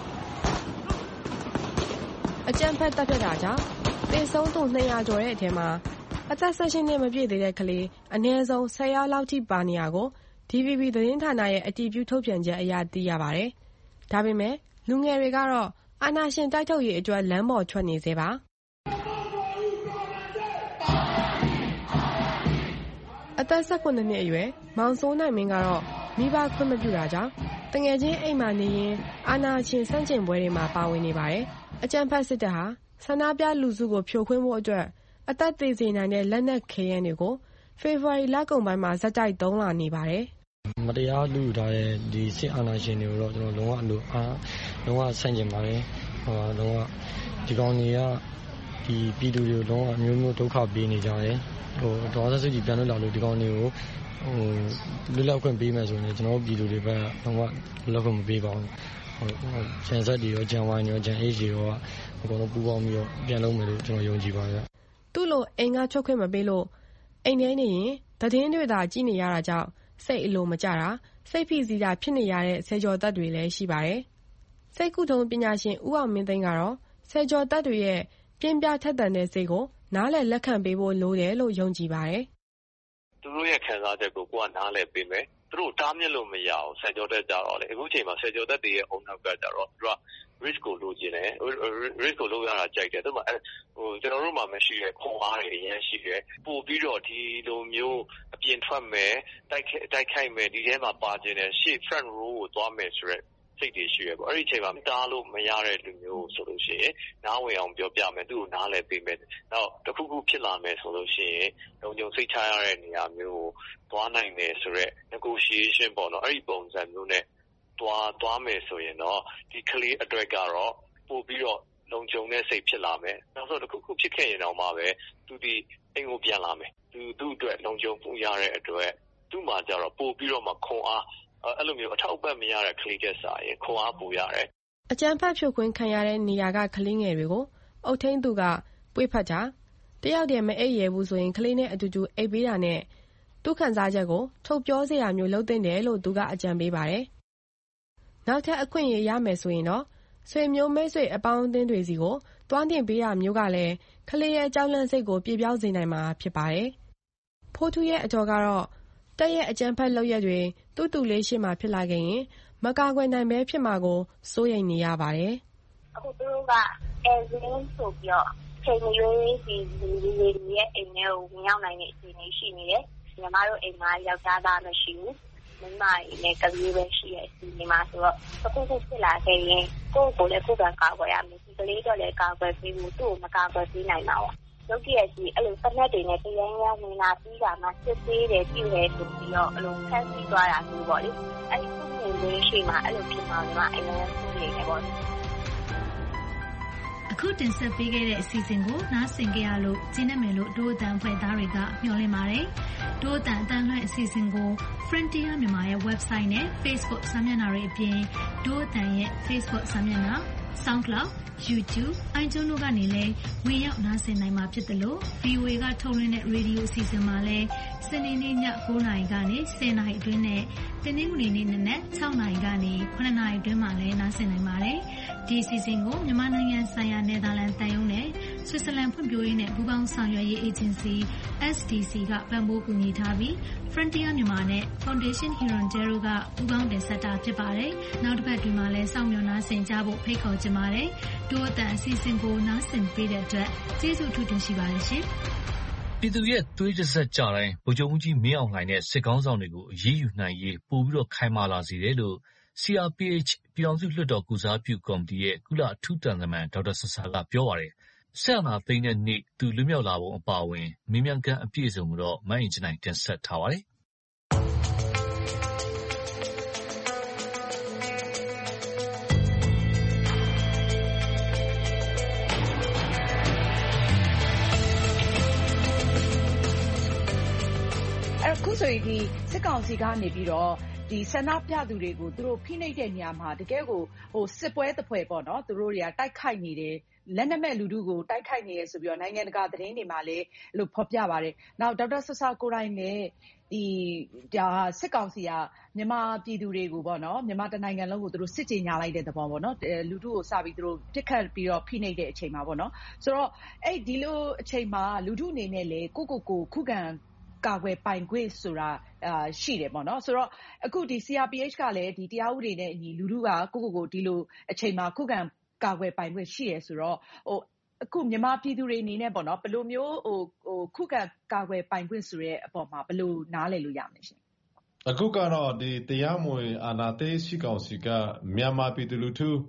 အကြမ်းဖက်တပ်ဖြတ်တာကြောင့်သေဆုံးသူ200ကျော်တဲ့အထက်မှာအသက်16နှစ်မပြည့်သေးတဲ့ကလေးအနည်းဆုံး10ယောက်လောက်ထိပါနေရကို DVB သတင်းဌာနရဲ့အတည်ပြုထုတ်ပြန်ချက်အရသိရပါတယ်။ဒါပေမဲ့လူငယ်တွေကတော့အာဏာရှင်တိုက်ထုတ်ရေးအတွက်လမ်းပေါ်ထွက်နေစေပါအသက်19နှစ်အရွယ်မောင်စိုးနိုင်မင်းကတော့မိဘခွင့်မပြုတာကြောင့်တငယ်ချင်းအိမ်မှာနေရင်အာဏာရှင်စန့်ကျင်ပွဲတွေမှာပါဝင်နေပါတယ်။အကြမ်းဖက်စစ်တပ်ဟာဆန္ဒပြလူစုကိုဖြိုခွင်းဖို့အတွက်အသက်သေစေနိုင်တဲ့လက်နက်ခဲယမ်းတွေကိုဖေဖော်ဝါရီလကုန်ပိုင်းမှာဇက်တိုက်သုံးလာနေပါတယ်။မတရားလူထားတဲ့ဒီစစ်အာဏာရှင်တွေကိုတော့ကျွန်တော်လုံးဝဆန့်ကျင်ပါတယ်။လုံးဝဒီကောင်တွေကဒီပြည်သူတွေကိုလုံးဝအမျိုးမျိုးဒုက္ခပေးနေကြတယ်။ဒေါ်သက်စုကြည်ပြန်လို့လာလို့ဒီကောင်တွေကိုလွတ်လပ်ခွင့်ပေးမယ်ဆိုရင်ကျွန်တော်ပြည်သူတွေဘက်ကလုံးဝလွတ်လပ်ခွင့်မပေးပါဘူး။ဂျန်ဆက်တွေရောဂျန်ဝိုင်းတွေရောဂျန်အေးတွေရောအကုန်လုံးပူးပေါင်းပြီးတော့ပြန်လုပ်မယ်လို့ကျွန်တော်ယုံကြည်ပါတယ်။သူ့လိုအိမ်ကထွက်ခွင့်မပေးလို့အိမ်ထဲနေရင်သတင်းတွေသာကြည့်နေရတာကြောင့်စိတ်အလိုမကျတာစိတ်ဖိစီးတာဖြစ်နေရတဲ့ဆယ်ကျော်သက်တွေလည်းရှိပါတယ်။စိတ်ကုထုံးပညာရှင်ဦးအောင်မင်းသိန်းကတော့ဆယ်ကျော်သက်တွေရဲ့ပြင်းပြထက်သန်တဲ့စိတ်ကိုနားလည်လက်ခံပေးဖို့လိုတယ်လို့ယုံကြည်ပါတယ်။သူတို့ရဲ့ခံစားချက်ကိုကိုကနားလည်ပေးမယ်။သူတို့တားမြစ်လို့မရအောင်ဆယ်ကျော်သက်ကြတော့လေအခုချိန်မှာဆယ်ကျော်သက်တွေရဲ့အုံနောက်ကကြတော့သူက risk ကိုလိုချင်တယ် risk ကိုလုပ်ရတာကြိုက်တယ်သူမှကျွန်တော်တို့မှမရှိတဲ့ခွန်အားတွေအရင်ရှိတယ်ပို့ပြီးတော့ဒီလိုမျိုးအပြင်ထွက်မယ်တိုက်ခိုက်မယ်ဒီထဲမှာပါခြင်းနဲ့ရှေ့ front row ကိုသွားမယ်ဆိုရက်စိတ်တွေရှိရပေါ့အဲ့ဒီအချိန်မှာတားလို့မရတဲ့လူမျိုးဆိုလို့ရှိရင်နားဝင်အောင်ပြောပြမယ်သူ့ကိုနားလည်ပေးမယ်နောက်တစ်ခုခုဖြစ်လာမယ်ဆိုလို့ရှိရင်လုံခြုံစိတ်ချရတဲ့နေရာမျိုးကိုသွားနိုင်တယ်ဆိုရက် negotiation ပေါ့နော်အဲ့ဒီပုံစံမျိုးနဲ့သွားမယ်ဆိုရင်တော့ဒီကလေးအတွက်ကတော့ပို့ပြီးတော့လုံခြုံတဲ့စိတ်ဖြစ်လာမယ်နောက်ဆုံးတစ်ခုခုဖြစ်ခဲ့ရင်တော့မှပဲသူဒီအိမ်ကိုပြန်လာမယ်သူ့အတွက်လုံခြုံမှုရတဲ့အတွက်သူ့မှာကြတော့ပို့ပြီးတော့မှခွန်အားအဲ့လိုမျိုးအထောက်အပံ့မရတဲ့ကလေးကစားရင်ခွန်အားပိုရတယ်အကြမ်းဖက်ဖြိုခွင်းခံရတဲ့နေရာကကလေးငယ်တွေကိုအုတ်ထင်းသူကပွေးဖက်တာတယောက်တည်းမအိပ်ရဘူးဆိုရင်ကလေးနဲ့အတူတူအိပ်ပေးတာနဲ့သူ့ခံစားချက်ကိုထုတ်ပြောစရာမျိုးလုပ်တင်တယ်လို့သူကအကြံပေးပါတယ်နောက်ထပ်အခွင့်အရေးရမယ်ဆိုရင်တော့ဆွေမျိုးမိတ်ဆွေအပေါင်းအသင်းတွေစီကိုသွားတင်ပေးတာမျိုးကလည်းကလေးရဲ့ကြောက်လန့်စိတ်ကိုပြေပြောင်းစေနိုင်မှာဖြစ်ပါတယ်။ဖိုးထူးရဲ့အကြောကတော့တပ်ရဲ့အကြမ်းဖက်လုပ်ရပ်တွေတူလေးရှေ့မှာဖြစ်လာခဲ့ရင်မကာကွယ်နိုင်ဘဲဖြစ်မှာကိုစိုးရိမ်နေရပါတယ်။အခုသူတို့ကအဲဇင်းဆိုပြီးတော့ချိန်ရွေးဒီလူတွေရဲ့အိမ်ထဲကိုဝင်ရောက်နိုင်တဲ့အခြေအနေရှိနေတယ်။ညီမတို့အိမ်မှာယောက်ျားသားမရှိဘူး။မိန်းမနဲ့ကလေးပဲရှိတဲ့အခြေအနေမှာဆိုတော့အခုဖြစ်လာခဲ့ရင်ကိုယ့်ကိုယ်လည်းခုခံကာကွယ်ရမယ်။ကလေးတော့လည်းကာကွယ်ပြီးသူ့ကိုမကာကွယ်ပေးနိုင်ပါဘူး။ရုပ်တရက်ကြီးအဲ့လိုစနက်တွေနဲ့တရားရဝင်လာပြီးတာမှစစ်သေးတယ်ပြုတယ်ဆိုပြီးတော့အဲ့လိုဖမ်းဆီးသွားတာမျိုးပေါ့လေ။အဲ့ဒီခုနေလေးရှိမှအဲ့လိုဖြစ်မှညီမအိမ်ထဲကိုနေတယ်ပေါ့။အခုတင်ဆက်ပေးခဲ့တဲ့အစီအစဉ်ကိုနားဆင်ကြရလို့ကျေနပ်မယ်လို့ဒို့အတန်ဖွဲ့သားတွေကမျှော်လင့်ပါတယ်။ဒို့အတန်အတန်လွှင့်အစီအစဉ်ကို Frontier မြန်မာရဲ့ website နဲ့ Facebook စာမျက်နှာတွေအပြင်ဒို့အတန်ရဲ့ Facebook စာမျက်နှာ SoundCloud, YouTube, iTunes တို့ကနေလည်းဝင်ရောက်နားဆင်နိုင်မှာဖြစ်တယ်လို့ VOA ကထုတ်လွှင့်တဲ့ရေဒီယိုအစီအစဉ်မှာလည်းစနေနေ့ည9:00 နာရီကနေ10:00 နာရီအတွင်းနဲ့တနင်္ဂနွေနေ့နနက်6:00 နာရီကနေ9:00 နာရီအတွင်းမှာလည်းနားဆင်နိုင်ပါတယ်။ဒီအစီအစဉ်ကိုမြန်မာနိုင်ငံဆိုင်ရာနယ်သာလန်တန်ယုံနဲ့ဆွစ်ဇာလန်ဖွံ့ဖြိုးရေးနဲ့ပူးပေါင်းဆောင်ရွက်ရေးအေဂျင်စီ SDC ကပံ့ပိုးကူညီထားပြီး Frontier မြန်မာနဲ့ Foundation Hirondelle ကပူးပေါင်းတင်ဆက်တာဖြစ်ပါတယ်။နောက်တစ်ပတ်ဒီမှာလည်းစောင့်မျှော်နားဆင်ကြဖို့ဖိတ်ခေါ်ချင်ပါတယ်။ဒို့အတန်အစီအစဉ်ကိုနားဆင်ပေးတဲ့အတွက်ကျေးဇူးထူးတင်ရှိပါတယ်ရှင်။ပြည်သူရဲ့သွေးတစ်စက်ကြတိုင်းဗိုလ်ချုပ်ကြီးမင်းအောင်လှိုင်နဲ့စစ်ကောင်းဆောင်တွေကိုအရေးယူနိုင်ရေးပိုပြီးခိုင်မာလာစေတယ်လို့ CRPH ပြည်ထောင်စုလွှတ်တော်ကုစားပြုကော်မတီရဲ့ကုလအထူးတန်တမန်ဒေါက်တာဆဆာကပြောပါတယ်။စစ်အာဏာသိမ်းတဲ့နေ့သူလွတ်မြောက်လာပုံအပါအဝင်မေးမြန်းခန်းအပြည့်အစုံကိုတော့မအင်ကြင်းနိုင်တင်ဆက်ထားပါတယ်။အခုဆိုရင်ဒီစစ်ကောင်စီကနေပြီးတော့ဒီဆန္ဒပြသူတွေကိုသူတို့ဖိနှိပ်တဲ့နေရာမှာတကယ်ကိုစစ်ပွဲတစ်ဖွဲ့ပေါ့နော်သူတို့တွေကတိုက်ခိုက်နေတယ်လက်နက်မဲ့လူထုကိုတိုက်ခိုက်နေရဆိုပြီးတော့နိုင်ငံတကာသတင်းတွေမှာလည်းလို့ဖော်ပြပါတယ်။နောက်ဒေါက်တာဆဆာကိုယ်တိုင်လည်းဒီစစ်ကောင်စီကမြန်မာပြည်သူတွေကိုပေါ့နော်မြန်မာတနိုင်ငံလုံးကိုသူတို့စစ်ကြေညာလိုက်တဲ့သဘောပေါ့နော်လူထုကိုစပြီးသူတို့ပြစ်ခတ်ပြီးတော့ဖိနှိပ်တဲ့အချိန်မှာပေါ့နော်ဆိုတော့ဒီလိုအချိန်မှာလူထုအနေနဲ့လေကိုခုခံကာကွယ်ပိုင်ခွင့်ဆိုတာရှိတယ်ပေါ့နော်ဆိုတော့အခုဒီ CRPH ကလည်းဒီတရားဥပဒေနဲ့အညီလူထုကကိုဒီလိုအချိန်မှာခုခံကာကွယ်ပိုင်ခွင့်ရှိရဆိုတော့အခုမြန်မာပြည်သူတွေအနေနဲ့ပေါ့နော်ဘယ်လိုမျိုးခုခံကာကွယ်ပိုင်ခွင့်ဆိုတဲ့အပေါ်မှာဘယ်လိုနားလည်လို့ရမလဲရှင်အခုကတော့ဒီတရားမဝင်အာဏာသိမ်းစစ်ကောင်စီကမြန်မာပြည်သူလူထု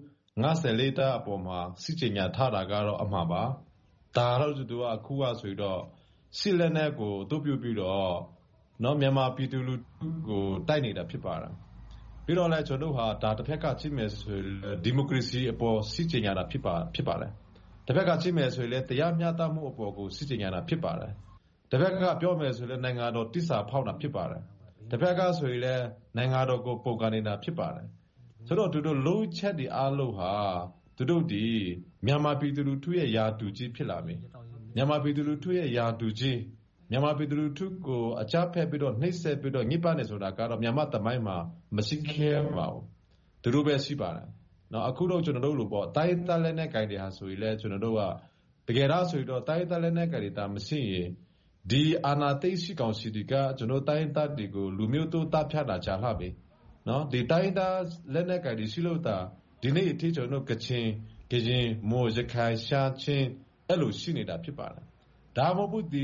54တာအပေါ်မှာစစ်ကြေညာထားတာကတော့အမှားပါဒါတော့သူကအခုကဆိုတော့စစ်လက်နက်ကိုအသုံးပြုပြီးတော့မြန်မာပြည်သူလူထုကိုတိုက်နေတာဖြစ်ပါတယ်ပြီးတော့လည်းကျွန်တော်တို့ဟာဒါတစ်ဖက်ကကြည့်မယ်ဆိုဒီမိုကရေစီအပေါ်စစ်ကြေညာတာဖြစ်ပါတယ်တစ်ဖက်ကကြည့်မယ်ဆိုရင်တရားမျှတမှုအပေါ်ကိုစစ်ကြေညာတာဖြစ်ပါတယ်တစ်ဖက်ကပြောမယ်ဆိုရင်နိုင်ငံတော်တစ္ဆာဖောက်တာဖြစ်ပါတယ်တစ်ဖက်ကဆိုရင်နိုင်ငံတော်ကိုပုံကန်နေတာဖြစ်ပါတယ်ဆိုတော့သူတို့လုံးချက်ဒီအားလုံးဟာသူတို့ဒီမြန်မာပြည်သူလူထုရဲ့ယာတူကြီးဖြစ်လာပြီမြန်မာပြည်သူလူထုရဲ့ယာတူကြီးမြန်မာပြည်သူလူထုကိုအကြမ်းဖက်ပြီးတော့နှိပ်စက်ပြီးတော့ညှိပနေဆိုတာကတော့မြန်မာသမိုင်းမှာမရှိခဲ့ပါဘူးသူတို့ပဲရှိပါတယ်အခုတော့ကျွန်တော်တို့လို့ပေါ့တိုင်းသားလက်နက်ကိုင်တွေဟာဆိုရင်လည်းကျွန်တော်တို့ကတကယ်တော့ဆိုတော့တိုင်းသားလက်နက်ကိုင်တွေတာမရှိရင်ဒီအာဏာသိမ်းစစ်ကောင်စီကကျွန်တော်တိုင်းသားတွေကိုလူမျိုးတို့တပ်ဖြတ်တာကြာလှပြီဒီတိုင်းသားလက်နက်ကိုင်တွေရှိလို့တာဒီနေ့အထိကျွန်တော်တို့ကချင်မိုးရခိုင်ရှားချင်းအဲ့လိုရှိနေတာဖြစ်ပါတယ်ဒါမှမဟုတ်ဒီ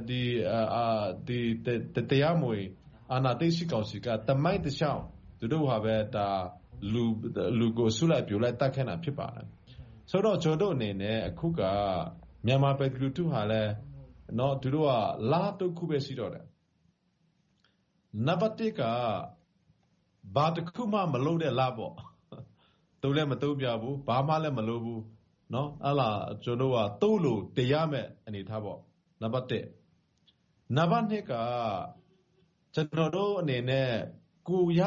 တရားမဝင်အာဏာသိမ်းစစ်ကောင်စီကတမိုင်းတခြားသူတို့ဟာပဲဒါလူကိုဆုလိုက်ပြလိုက်တက်ခဏဖြစ်ပါတယ်ဆိုတော့ကျွန်တော်အနေနဲ့အခုကမြန်မာပြည်သူတို့ဟာလည်းသူတို့ကလာတော့ခုပဲရှိတော့တယ်နံပါတ်1ကဘာတခုမှမလုပ်တဲ့လာပေါ့သူလည်းမတုံ့ပြဘူးဘာမှလည်းမလုပ်ဘူးအဲ့လာကျွန်တော်ကတုံးလို့တရားမဲ့အနေထားပေါ့နံပါတ်1နံပါတ်2ကကျွန်တော်တို့အနေနဲ့ကိုရ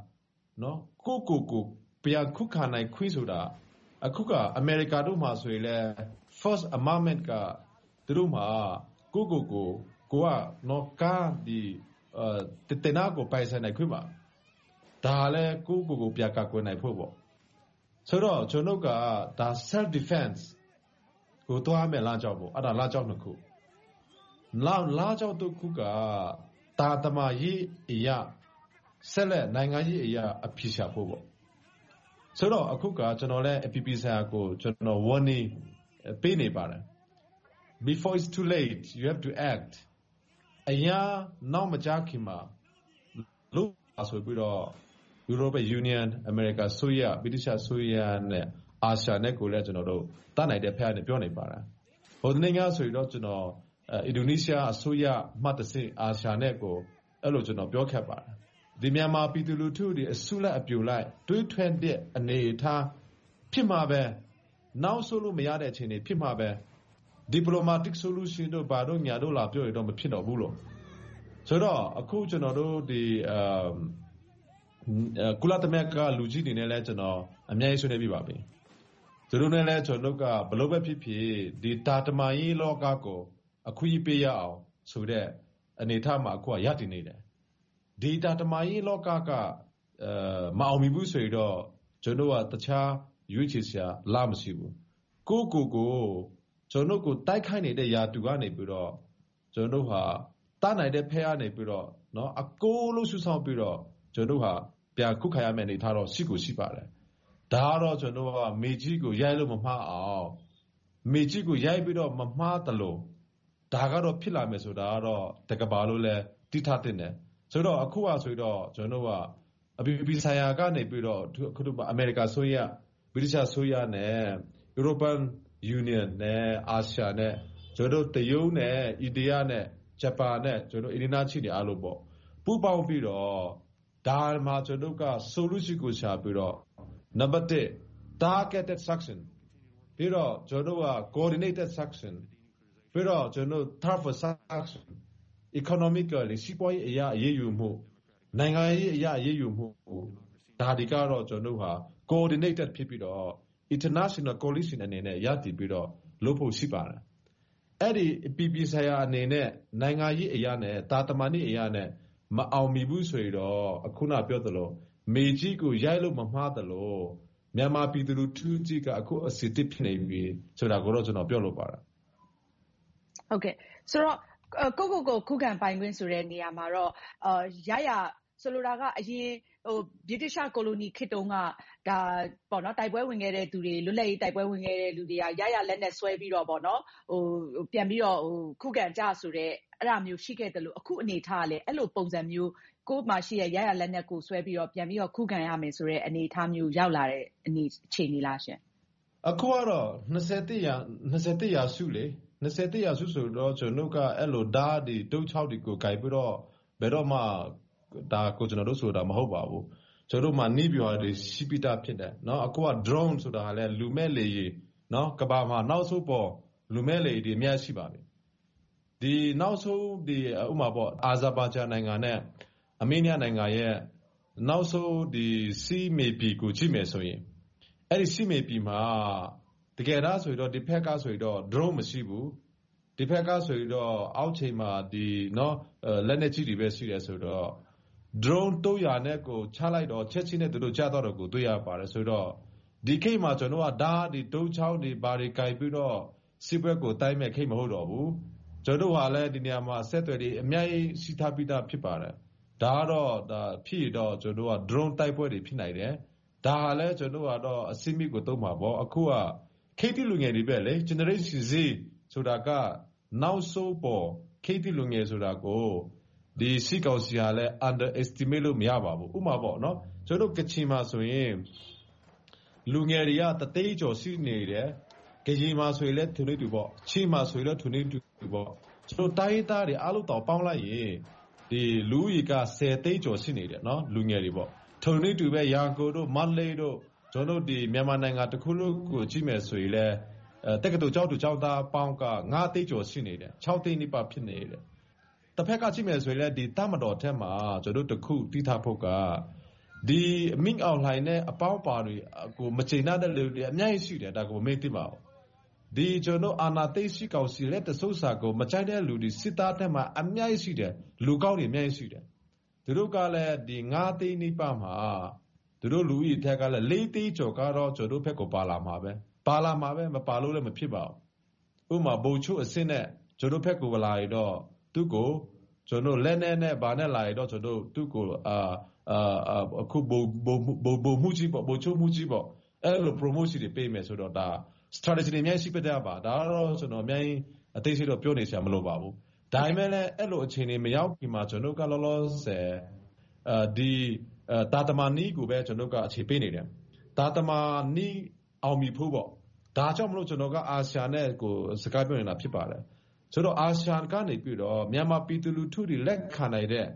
ကိုပြန်ခုခံနိုင်ခွင့်ဆိုတာအခုကအမေရိကတို့မှာဆိုရင်လည်း First Amendment ကသူတို့မှာကိုကကားဒီတနာကိုပိုင်ဆိုင်နိုင်ခွင့်ပါဒါလည်းကိုပြန်ကာကွယ်နိုင်ဖို့ပေါ့ဆိုတော့ကျွန်တော်ကဒါ self defense ကိုသွားမယ်လားကြောက်ပေါ့အဲ့ဒါလားကြောက်နှစ်ခုလားကြောက်တစ်ခုကတာတမာရေးအရာဆက်လက်နိုင်ငံရေးအရာအဖြစ်ရှာဖို့ပေါ့ဆိုတော့အခုကကျွန်တော်လည်းအပြပြဆရာကိုကျွန်တော် warning ပေးနေပါတယ် before it's too late you have to act အရာနောက်မကြခင်မှာလို့ဆိုပြီးတော့ European Union America ဆိုရ British ဆိုရနဲ့အာရှနဲ့ကိုလည်းကျွန်တော်တို့တတ်နိုင်တဲ့ဖက်နဲ့ပြောနေပါတယ်ဟိုနေ့ကဆိုရင်တော့ကျွန်တော်အင်ဒိုနီးရှားအစိုးရမှတ်တစေအာရှနဲ့ကိုအဲ့လိုကျွန်တော်ပြောခဲ့ပါတယ်ဒီမြန်မာပြည်သူလူထုတွေအစုလိုက်အပြုံလိုက်တွေးထွန်းတဲ့အနေအထားဖြစ်မှာပဲနောက်ဆိုလို့မရတဲ့အခြေအနေဖြစ်မှာပဲ diplomatic solution တို့ဘာတို့ညာတို့လာပြောရတော့မဖြစ်တော့ဘူးလို့ဆိုတော့အခုကျွန်တော်တို့ဒီကုလသမဂ္ဂလူကြီးတွေနဲ့လည်းကျွန်တော်အများကြီးဆွေးနွေးပြပါပြီသူတို့နဲ့လည်းကျွန်တော်တို့ကဘလို့ပဲဖြစ်ဖြစ်ဒီတာတမာရေးလောကကိုအခွင့်အရေးပေးရအောင်ဆိုတဲ့အနေအထားမှာအခုကရတည်နေတယ်ဒီတာတမာရေးလောကကမအောင်မြင်ဘူးဆိုတော့ကျွန်တော်ကတခြားရွေးချယ်စရာလာမရှိဘူးကိုကျွန်တော်ကိုတိုက်ခိုက်နေတဲ့ယာတူကနေပြီးတော့ကျွန်တော်ဟာတတ်နိုင်တဲ့ဖဲကနေပြီးတော့เนาะအကိုလို့ဆူဆောင်ပြီးတော့ကျွန်တော်ဟာပြန်ခုခံရမယ့်အနေထားတော့ရှိကိုရှိပါတယ်ဒါကတော့ကျွန်တော်ကမေကြီးကိုရိုက်လို့မမှားအောင်မေကြီးကိုရိုက်ပြီးတော့မမှားတယ်လို့ဒါကတော့ဖြစ်လာမယ်ဆိုတာကတော့တကဘာလို့လဲတိထတဲ့တယ်ဆိုတော့အခုကဆိုတော့ကျွန်တော်ကအပြည်ပြည်ဆိုင်ရာကနေပြီးတော့အခုတို့အမေရိကန်ဆိုရဗြိတိရှဆိုရနဲ့ European Union နဲ့အာရှနဲ့ကျွန်တော်တရုတ်နဲ့အိန္ဒိယနဲ့ဂျပန်နဲ့ကျွန်တော်အင်ဒိုနီးရှားတွေအားလုံးပေါ့ပူးပေါင်းပြီးတော့ဒါမှကျွန်တော်က solution ကိုရှာပြီးတော့ number 1 targeted action ပြီးတော့ကျွန်တော်က coordinated action ပြီးတော့ကျွန်တော် thoughtful action economically စီးပွားရေးအရာအရေးယူမှုနိုင်ငံရေးအရာအရေးယူမှုဒါဒီကတော့ကျွန်တော်ဟာ coordinated ဖြစ်ပြီးတော့ international coalition အနေနဲ့ရတည်ပြီးတော့လုပ်ဖို့ရှိပါတယ်အဲ့ဒီပြည်ပြည်ဆိုင်ရာအနေနဲ့နိုင်ငံရေးအရာနဲ့တာတမာနည်းအရာနဲ့မအောင်မြင်ဘူးဆိုတော့အခုနပြောသလိုမေကြီးကိုရိုက်လို့မမှားသလိုမြန်မာပြည်သူလူထုကြီးကအခုအစစ်တစ်ဖြစ်နေပြီဆိုတာကိုတော့ကျွန်တော်ပြောလို့ပါတယ်ဟုတ်ကဲ့ဆိုတော့ကိုခုခံပိုင်ခွင့်ဆိုတဲ့နေရာမှာတော့ရဆိုလိုတာကအရင်ဗြိတိရှကိုလိုနီခေတ်တုန်းကဒါပေါ့နော်တိုက်ပွဲဝင်ခဲ့တဲ့သူတွေလွတ်လပ်ရေးတိုက်ပွဲဝင်ခဲ့တဲ့လူတွေကရလက်နဲ့ဆွဲပြီးတော့ပေါ့နော်ပြန်ပြီးတော့ခုခံကြဆိုတဲ့အဲ့ဒါမျိုးရှိခဲ့တယ်လို့အခုအနေထားကလည်းအဲ့လိုပုံစံမျိုးကိုမှရှိရလက်နဲ့ကိုဆွဲပြီးတော့ပြန်ပြီးတော့ခုခံရမယ်ဆိုတဲ့အနေအထားမျိုးရောက်လာတဲ့အခြေအနေလားရှင်အခုကတော့21ရာစုလေ21ရာစုဆိုတော့ကျွန်တော်ကအဲ့လိုဓာတ်ဒီတုတ်ချောက်တွေကိုကြိုက်ပြီးတော့ဘယ်တော့မှဒါကိုကျွန်တော်တို့ဆိုတာမဟုတ်ပါဘူးကျွန်တော်တို့မှာနေပြွာတွေရှိပိတာဖြစ်တယ်เนาะအခုက drone ဆိုတာကလည်းလူမဲ့လေကြီးเนาะကဘာမှာနောက်ဆုံးပေါ်လူမဲ့လေကြီးအများရှိပါပြီဒီနောက်ဆုံးဒီဥမာပေါ့အာဇာဘိုင်ဂျန်နိုင်ငံနဲ့အမေးနီးယားနိုင်ငံရဲ့နောက်ဆုံးဒီစီမေပီကိုကြည့်မယ်ဆိုရင်အဲ့ဒီစီမေပီမှာတကယ်တော့ဆိုတော့ဒီဖက်ကဆိုတော့ drone မရှိဘူးဒီဖက်ကဆိုတော့အောက်ချိန်မှာဒီเนาะလက်နဲ့ကြည့်တွေပဲရှိတယ်ဆိုတော့ drone 200နဲ့ကိုချလိုက်တော့ချက်ချင်းနဲ့တို့ကြားတော့ကိုတွေ့ရပါတယ်ဆိုတော့ဒီခိတ်မှာကျွန်တော်ကဒါဒီတုံးချောင်းဒီဘာတွေကြိုက်ပြီးတော့စစ်ဘက်ကိုတိုက်မဲ့ခိတ်မဟုတ်တော့ဘူးကျွန်တော်ဟာလည်းဒီနေရာမှာဆက်သွယ်တွေအများကြီးစီထားပြီးသားဖြစ်ပါတယ်ဒါကတော့ဒါဖြစ်တော့ကျွန်တော်က drone တိုက်ပွဲတွေဖြစ်နိုင်တယ်ဒါဟာလည်းကျွန်တော်ကတော့အစိမ့်မိကိုတုံးမှာပေါ့အခုကခိတ်တိလူငယ်တွေပဲလေ generation Z ဆိုတာကနောက်ဆုံးပေါ်ခိတ်တိလူငယ်ဆိုတာကိုဒီစီကောင်စီကလည်း underestimate လို့မရပါဘူးဥမာပေါ့နော်ကျွန်တော်ကချင်မှာဆိုရင်လူငယ်တွေကတသိန်းကျော်ရှိနေတယ်ကရင်မှာဆိုရင်လည်းသူတို့တူပေါ့ချင်းမှာဆိုရင်လည်းသူတို့တူပေါ့ကျွန်တော်တိုင်းသားတွေအားလုံးတောင်ပေါင်းလိုက်ရင်ဒီလူကြီးက10သိန်းကျော်ရှိနေတယ်နော်လူငယ်တွေပေါ့ထုံနေတူပဲရာကိုတို့မတ်လေးတို့ကျွန်တော်ဒီမြန်မာနိုင်ငံတစ်ခုလုံးကိုကြည့်မယ်ဆိုရင်လည်းတက္ကသိုလ်ကျောင်းသူကျောင်းသားပေါင်းက9သိန်းကျော်ရှိနေတယ်6သိန်းနိပါဖြစ်နေတယ်တစ်ဖက်ကကြည့်မယ်ဆိုရင်လည်းဒီတမတော်ထက်မှာကျွန်တော်တစ်ခုတိထားဖို့ကဒီမင်းအောင်လှိုင်နဲ့အပေါင်းပါတွေကိုမချိနာတဲ့လူတွေအများကြီးရှိတယ်ဒါကိုမေ့သိပါဦးဒီကျွန်တော်အာနာသိရှိကောင်စီလက်တဆုပ်စာကိုမချိုက်တဲ့လူတွေစစ်သားထက်မှာအများကြီးရှိတယ်လူကောင်းတွေအများကြီးရှိတယ်သူတို့ကလည်းဒီ9သိန်းနိပါမှာသူတို့လူကြီးထက်ကလည်း4သိန်းကျော်ကတော့ကျွန်တော်ဘက်ကိုပါလာမှာပဲမပါလို့လည်းမဖြစ်ပါဘူးဥမာဗိုလ်ချုပ်အဆင့်နဲ့ကျွန်တော်ဖက်ကိုလာရတော့သူကိုကျွန်တော်လက်နဲ့ဘာနဲ့လာရတော့ကျွန်တော်သူကိုအခုဗိုလ်မှုကြီးပေါ့ဗိုလ်ချုပ်မှုကြီးပေါ့အဲ့လို promotion တွေပေးမယ်ဆိုတော့ဒါ strategy တွေအများကြီးပြတဲ့ပါဒါတော့ကျွန်တော်အများကြီးအသေးစိတ်တော့ပြောနေစရာမလိုပါဘူးဒါပေမဲ့လည်းအဲ့လိုအခြေအနေမရောက်ခင်မှာကျွန်တော်ကလောလောဆယ်ဒီတာတမာနီးကိုပဲကျွန်တော်ကအခြေပေးနေတယ်တာတမာနီးအောင်မြင်ဖို့ပေါ့ဒါကြောင့်မလို့ကျွန်တော်ကအာဆီယံနဲ့ကိုစကားပြောနေတာဖြစ်ပါတယ်ဆိုတော့အာဆီယံကနေပြီးတော့မြန်မာပြည်သူလူထုတွေလက်ခံနိုင်တဲ့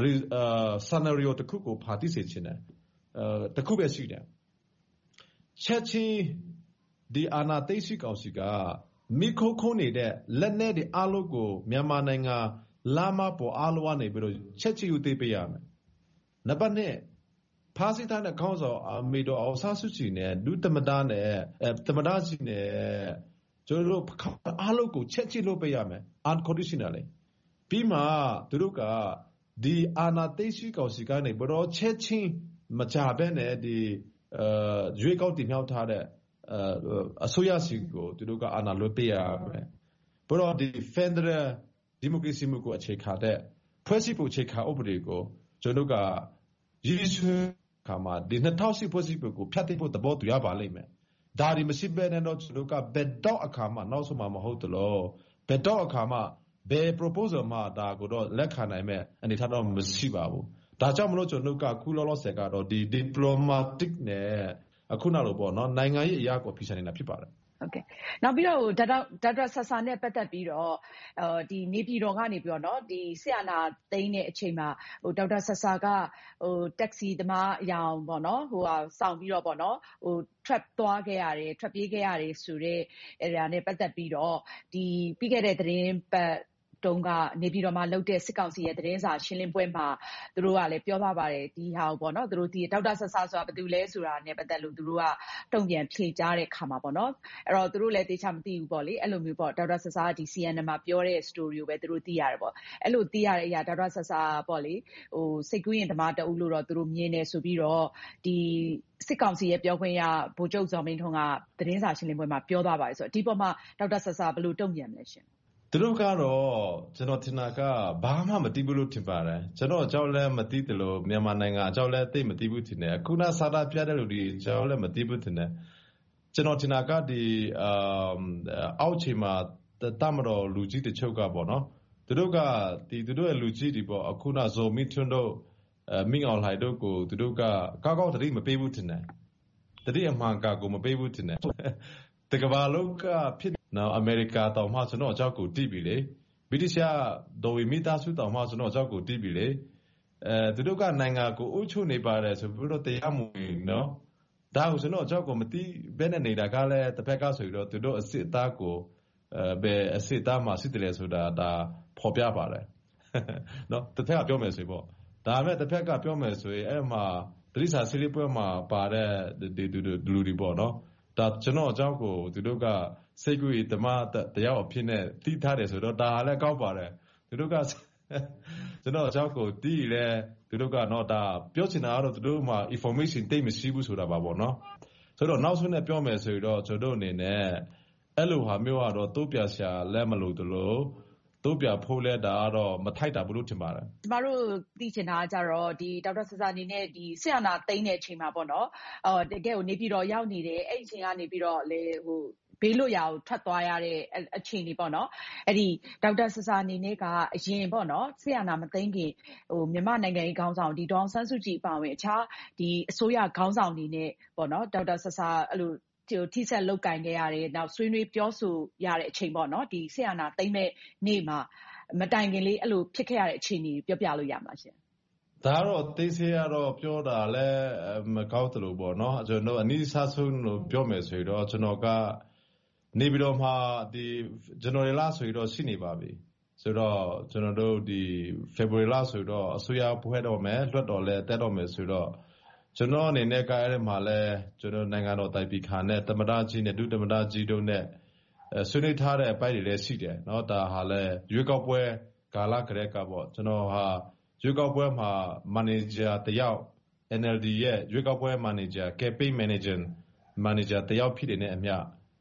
scenario တစ်ခုကိုဖာတိစေချင်တယ်တစ်ခုပဲရှိတယ်ချက်ချင်းဒီအာဏာသိမ်းစစ်ကောင်စီကမိခိုးခုံးနေတဲ့လက်နက်တွေအလုံးကိုမြန်မာနိုင်ငံလာမပေါ်အလုံးကနေပြီးတော့ချက်ချင်းယူသိပေးရမယ်နံပါတ်1ဖာစီတိုင်းခေါင်းဆောင်အမေတော်အောင်ဆန်းစုကြည်နဲ့ဒုသမ္မတနဲ့သမ္မတကြီးနဲ့ကျွန်တော်တို့အားလုံးကိုချက်ချင်းလုပ်ပေးရမယ် unconditionally ပြီးမှသူတို့ကဒီအာဏာသိမ်းစစ်ကောင်စီကနေဘရောချက်ချင်းမကြဘဲနဲ့ဒီရွေးကောက်တင်မြှောက်ထားတဲ့အစိုးရစီကိုသူတို့ကအာဏာလွှဲပေးရမယ်ဘရောဒီ Federal Democracy မှုကိုအခြေခံတဲ့ဖွဲ့စည်းပုံအခြေခံဥပဒေကိုကျွန်တော်ကရေးဆွဲခါမှာဒီ2010ဖွဲ့စည်းပုံကိုဖျက်သိမ်းဖို့သဘောတူရပါလိမ့်မယ်ဒါဒီမရှိဘဲနဲ့တော့ကျွန်တော်ကဘယ်တော့အခါမှနောက်ဆုံးမှမဟုတ်တလို့ဘယ်တော့အခါမှဘယ် proposal မှဒါကိုတော့လက်ခံနိုင်မဲ့အနေထားတော့မရှိပါဘူးဒါကြောင့်မလို့ကျွန်တော်ကခုလောလောဆယ်ကတော့ဒီ diplomatic နဲ့အခုနောက်လို့ပေါ့နော်နိုင်ငံရေးအရာကိုဖိချနေတာဖြစ်ပါတယ်ဟုတ်ကဲ့နောက်ပြီးတော့ဒေါက်တာဆဆာနဲ့ပတ်သက်ပြီးတော့ဒီနေပြည်တော်ကနေပြီးတော့เนาะဒီဆရာနာသိန်းတဲ့အချိန်မှာဒေါက်တာဆဆာကတက်ဆီသမားအယောင်ပေါ့เนาะစောင့်ပြီးတော့ပေါ့เนาะထွက်သွားခဲ့ရတယ်ထွက်ပြေးခဲ့ရတယ်ဆိုတော့အဲ့ဒါနဲ့ပတ်သက်ပြီးတော့ဒီပြီးခဲ့တဲ့သတင်းပတ်တုန်းကနေပြည်တော်မှာလုပ်တဲ့စစ်ကောင်စီရဲ့သတင်းစာရှင်းလင်းပွဲမှာသူတို့ကလည်းပြောသွားပါတယ်ဒီဟာကိုပေါ့နော်သူတို့ဒီဒေါက်တာဆဆာဆိုတာဘယ်သူလဲဆိုတာနဲ့ပတ်သက်လို့သူတို့ကတုံ့ပြန်ဖြေကြားတဲ့ခါမှာပေါ့နော်အဲ့တော့သူတို့လည်းတေချာမသိဘူးပေါ့လေအဲ့လိုမျိုးပေါ့ဒေါက်တာဆဆာကဒီ CNN မှာပြောတဲ့ story ကိုပဲသူတို့သိရတယ်ပေါ့အဲ့လိုသိရတဲ့အရာဒေါက်တာဆဆာပေါ့လေစိတ်ကူးရင်ဓမ္မတအုပ်လို့တော့သူတို့မြင်နေဆိုပြီးတော့ဒီစစ်ကောင်စီရဲ့ပြောခွင့်ရဗိုလ်ချုပ်ဇော်မင်းထွန်းကသတင်းစာရှင်းလင်းပွဲမှာပြောသွားပါတယ်ဆိုတော့ဒီပေါ်မှာဒေါက်တာဆဆာဘယ်လိုတုံ့ပြန်မလဲရှင်သူတို့ကတော့ကျွန်တော်ထင်တာကဘာမှမသိဘူးလို့ထင်ပါတယ်ကျွန်တော်အကြောင်းလည်းမသိတယ်လို့မြန်မာနိုင်ငံအကြောင်းလည်းသိမသိဘူးထင်တယ်ခုနစာတာပြတဲ့လူတွေအကြောင်းလည်းမသိဘူးထင်တယ်ကျွန်တော်ထင်တာကဒီအောက်ခြေမှာတမတော်လူကြီးတချို့ကပေါ့နော်သူတို့ကသူတို့ရဲ့လူကြီးတွေပေါ့အခုနဇိုမီထွန်းတို့မင်းအောင်လှိုင်တို့ကိုသူတို့ကကောက်ကောက်တတိမပေးဘူးထင်တယ်တတိအမှန်ကကိုမပေးဘူးထင်တယ်တကဘာလုံးကဖြစ်နော်အမေရိကတောင်မှကျွန်တော်အကြောက်ကိုတီးပြီလေဗြိတိရှဒေါ်ဝီမီတာဆူတောင်မှကျွန်တော်အကြောက်ကိုတီးပြီလေသူတို့ကနိုင်ငံကိုအုပ်ချုပ်နေပါတယ်ဆိုပြီးတော့တရားမဝင်နော်ဒါကိုကျွန်တော်အကြောက်ကိုမတီးဘဲနဲ့နေတာကလည်းတစ်ဖက်ကဆိုပြီးတော့သူတို့အစစ်အသားကိုဘယ်အစစ်အသားမှစစ်တယ်ဆိုတာဒါဖော်ပြပါတယ်နော်တစ်ဖက်ကပြောမယ်ဆိုပေါ့ဒါပေမဲ့တစ်ဖက်ကပြောမယ်ဆိုရင်အဲ့မှာတတိစာစီလီပွဲမှာပါတဲ့ဒီလူတွေပေါ့နော်ဒါကျွန်တော်အကြောင်းကိုသူတို့ကစိတ်ကူးတမတရားအဖြစ်နဲ့တီးထားတယ်ဆိုတော့ဒါလည်းကောက်ပါတယ်သူတို့ကကျွန်တော်အကြောင်းကိုတီးလဲသူတို့ကတော့ဒါပြောချင်တာကတော့သူတို့မှာ information တိတ်မရှိဘူးဆိုတာပါပေါ့နော်ဆိုတော့နောက်ဆုံးနဲ့ပြောမယ်ဆိုတော့ကျွန်တော်အနေနဲ့အဲ့လိုဟာမျိုးကတော့တိုးပြဆရာလက်မလို့တလို့တိုးပြဖို့လဲဒါကတော့မထိုက်တာဘူးလို့ထင်ပါတယ်ကျမတို့သိချင်တာကြတော့ဒီဒေါက်တာဆဆာအနေနဲ့ဒီဆရာနာသိန်းတဲ့အချိန်မှာပေါ့နော်တကယ်ကိုနေပြီးတော့ရောက်နေတယ်အဲ့အချိန်ကနေပြီးတော့လေဘေးလွတ်ရာကိုထွက်သွားရတဲ့အခြေအနေပေါ့နော်အဲ့ဒီဒေါက်တာဆဆာအနေနဲ့ကအရင်ပေါ့နော်ဆရာနာမသိန်းခင်မြန်မာနိုင်ငံရေးခေါင်းဆောင်ဒီဒေါအောင်ဆန်းစုကြည်အပါအဝင်အခြားဒီအစိုးရခေါင်းဆောင်တွေနဲ့ပေါ့နော်ဒေါက်တာဆဆာအဲ့လိုထိဆက်လောက်ကင်ခဲ့ရတယ်နောက်ဆွေးနွေးပြောဆိုရတဲ့အချိန်ပေါ့နော်ဒီဆရာနာသိမ့်မဲ့နေ့မှာမတိုင်ခင်လေးအဲ့လိုဖြစ်ခဲ့ရတဲ့အခြေအနေပြောပြလို့ရမှာရှင်ဒါတော့သိစေရတော့ပြောတာလဲမကောက်တယ်လို့ပေါ့နော်ကျွန်တော်အနည်းစားဆုံးလို့ပြောမယ်ဆိုတော့ကျွန်တော်ကနေပြီးတော့မှဒီဇန်နဝါရီလဆိုတော့ရှိနေပါပြီဆိုတော့ကျွန်တော်တို့ဒီ February လဆိုတော့အစိုးရဖွဲ့တော့မယ်လွှတ်တော်လဲတက်တော့မယ်ဆိုတော့ကျွန်တော်အနေနဲ့ကအဲ့ဒီမှာလဲကျွန်တော်နိုင်ငံတော်တိုင်ပီခါနဲ့သမ္မတကြီးနဲ့ဒုသမ္မတကြီးတို့နဲ့ဆွေးနွေးထားတဲ့အပိုင်းတွေလည်းရှိတယ်เนาะဒါဟာလဲရွေးကောက်ပွဲကာလကလေးကပေါ့ကျွန်တော်ဟာရွေးကောက်ပွဲမှာ manager တယောက် NLD ရဲ့ရွေးကောက်ပွဲ manager campaign manager တယောက်ဖြစ်နေတဲ့အမျှ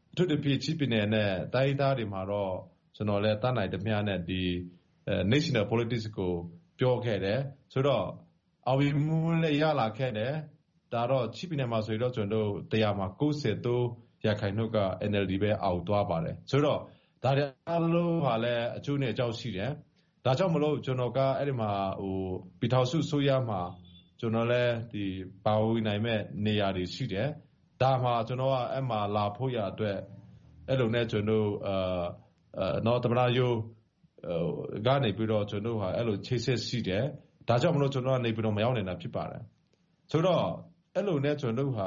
အထူးသဖြင့်ချင်းပြည်နယ်နဲ့တိုင်းဒေသတွေမှာတော့ကျွန်တော်လည်းတတ်နိုင်သမျှနဲ့ဒီ national politics ကိုပြောခဲ့တယ်ဆိုတော့အောင်မြင်မှုလည်းရလာခဲ့တယ်ဒါတော့ချင်းပြည်နယ်မှာဆိုတော့ကျွန်တော်တို့တရားမှာ93%က NLD ပဲအောက်သွားပါတယ်ဆိုတော့ဒါတွေအားလုံးဟာလည်းအကျိုးနဲ့အကြောင်းရှိတယ်ဒါကြောင့်မလို့ကျွန်တော်ကအဲ့ဒီမှာပြည်ထောင်စုဆိုရမှာကျွန်တော်လည်းဒီပါဝင်နိုင်မဲ့နေရာတွေရှိတယ်ဒါမှကျွန်တော်ကအဲ့မှာလာဖို့ရအတွက်အဲ့လိုနဲ့ကျွန်တော်နော်တမနာယိုကနေပြီးတော့ကျွန်တော်ဟာအဲ့လိုချိတ်ဆက်ရှိတယ်ဒါကြောင့်မလို့ကျွန်တော်ကနေပြီးတော့မရောက်နေတာဖြစ်ပါတယ်ဆိုတော့အဲ့လိုနဲ့ကျွန်တော်ဟာ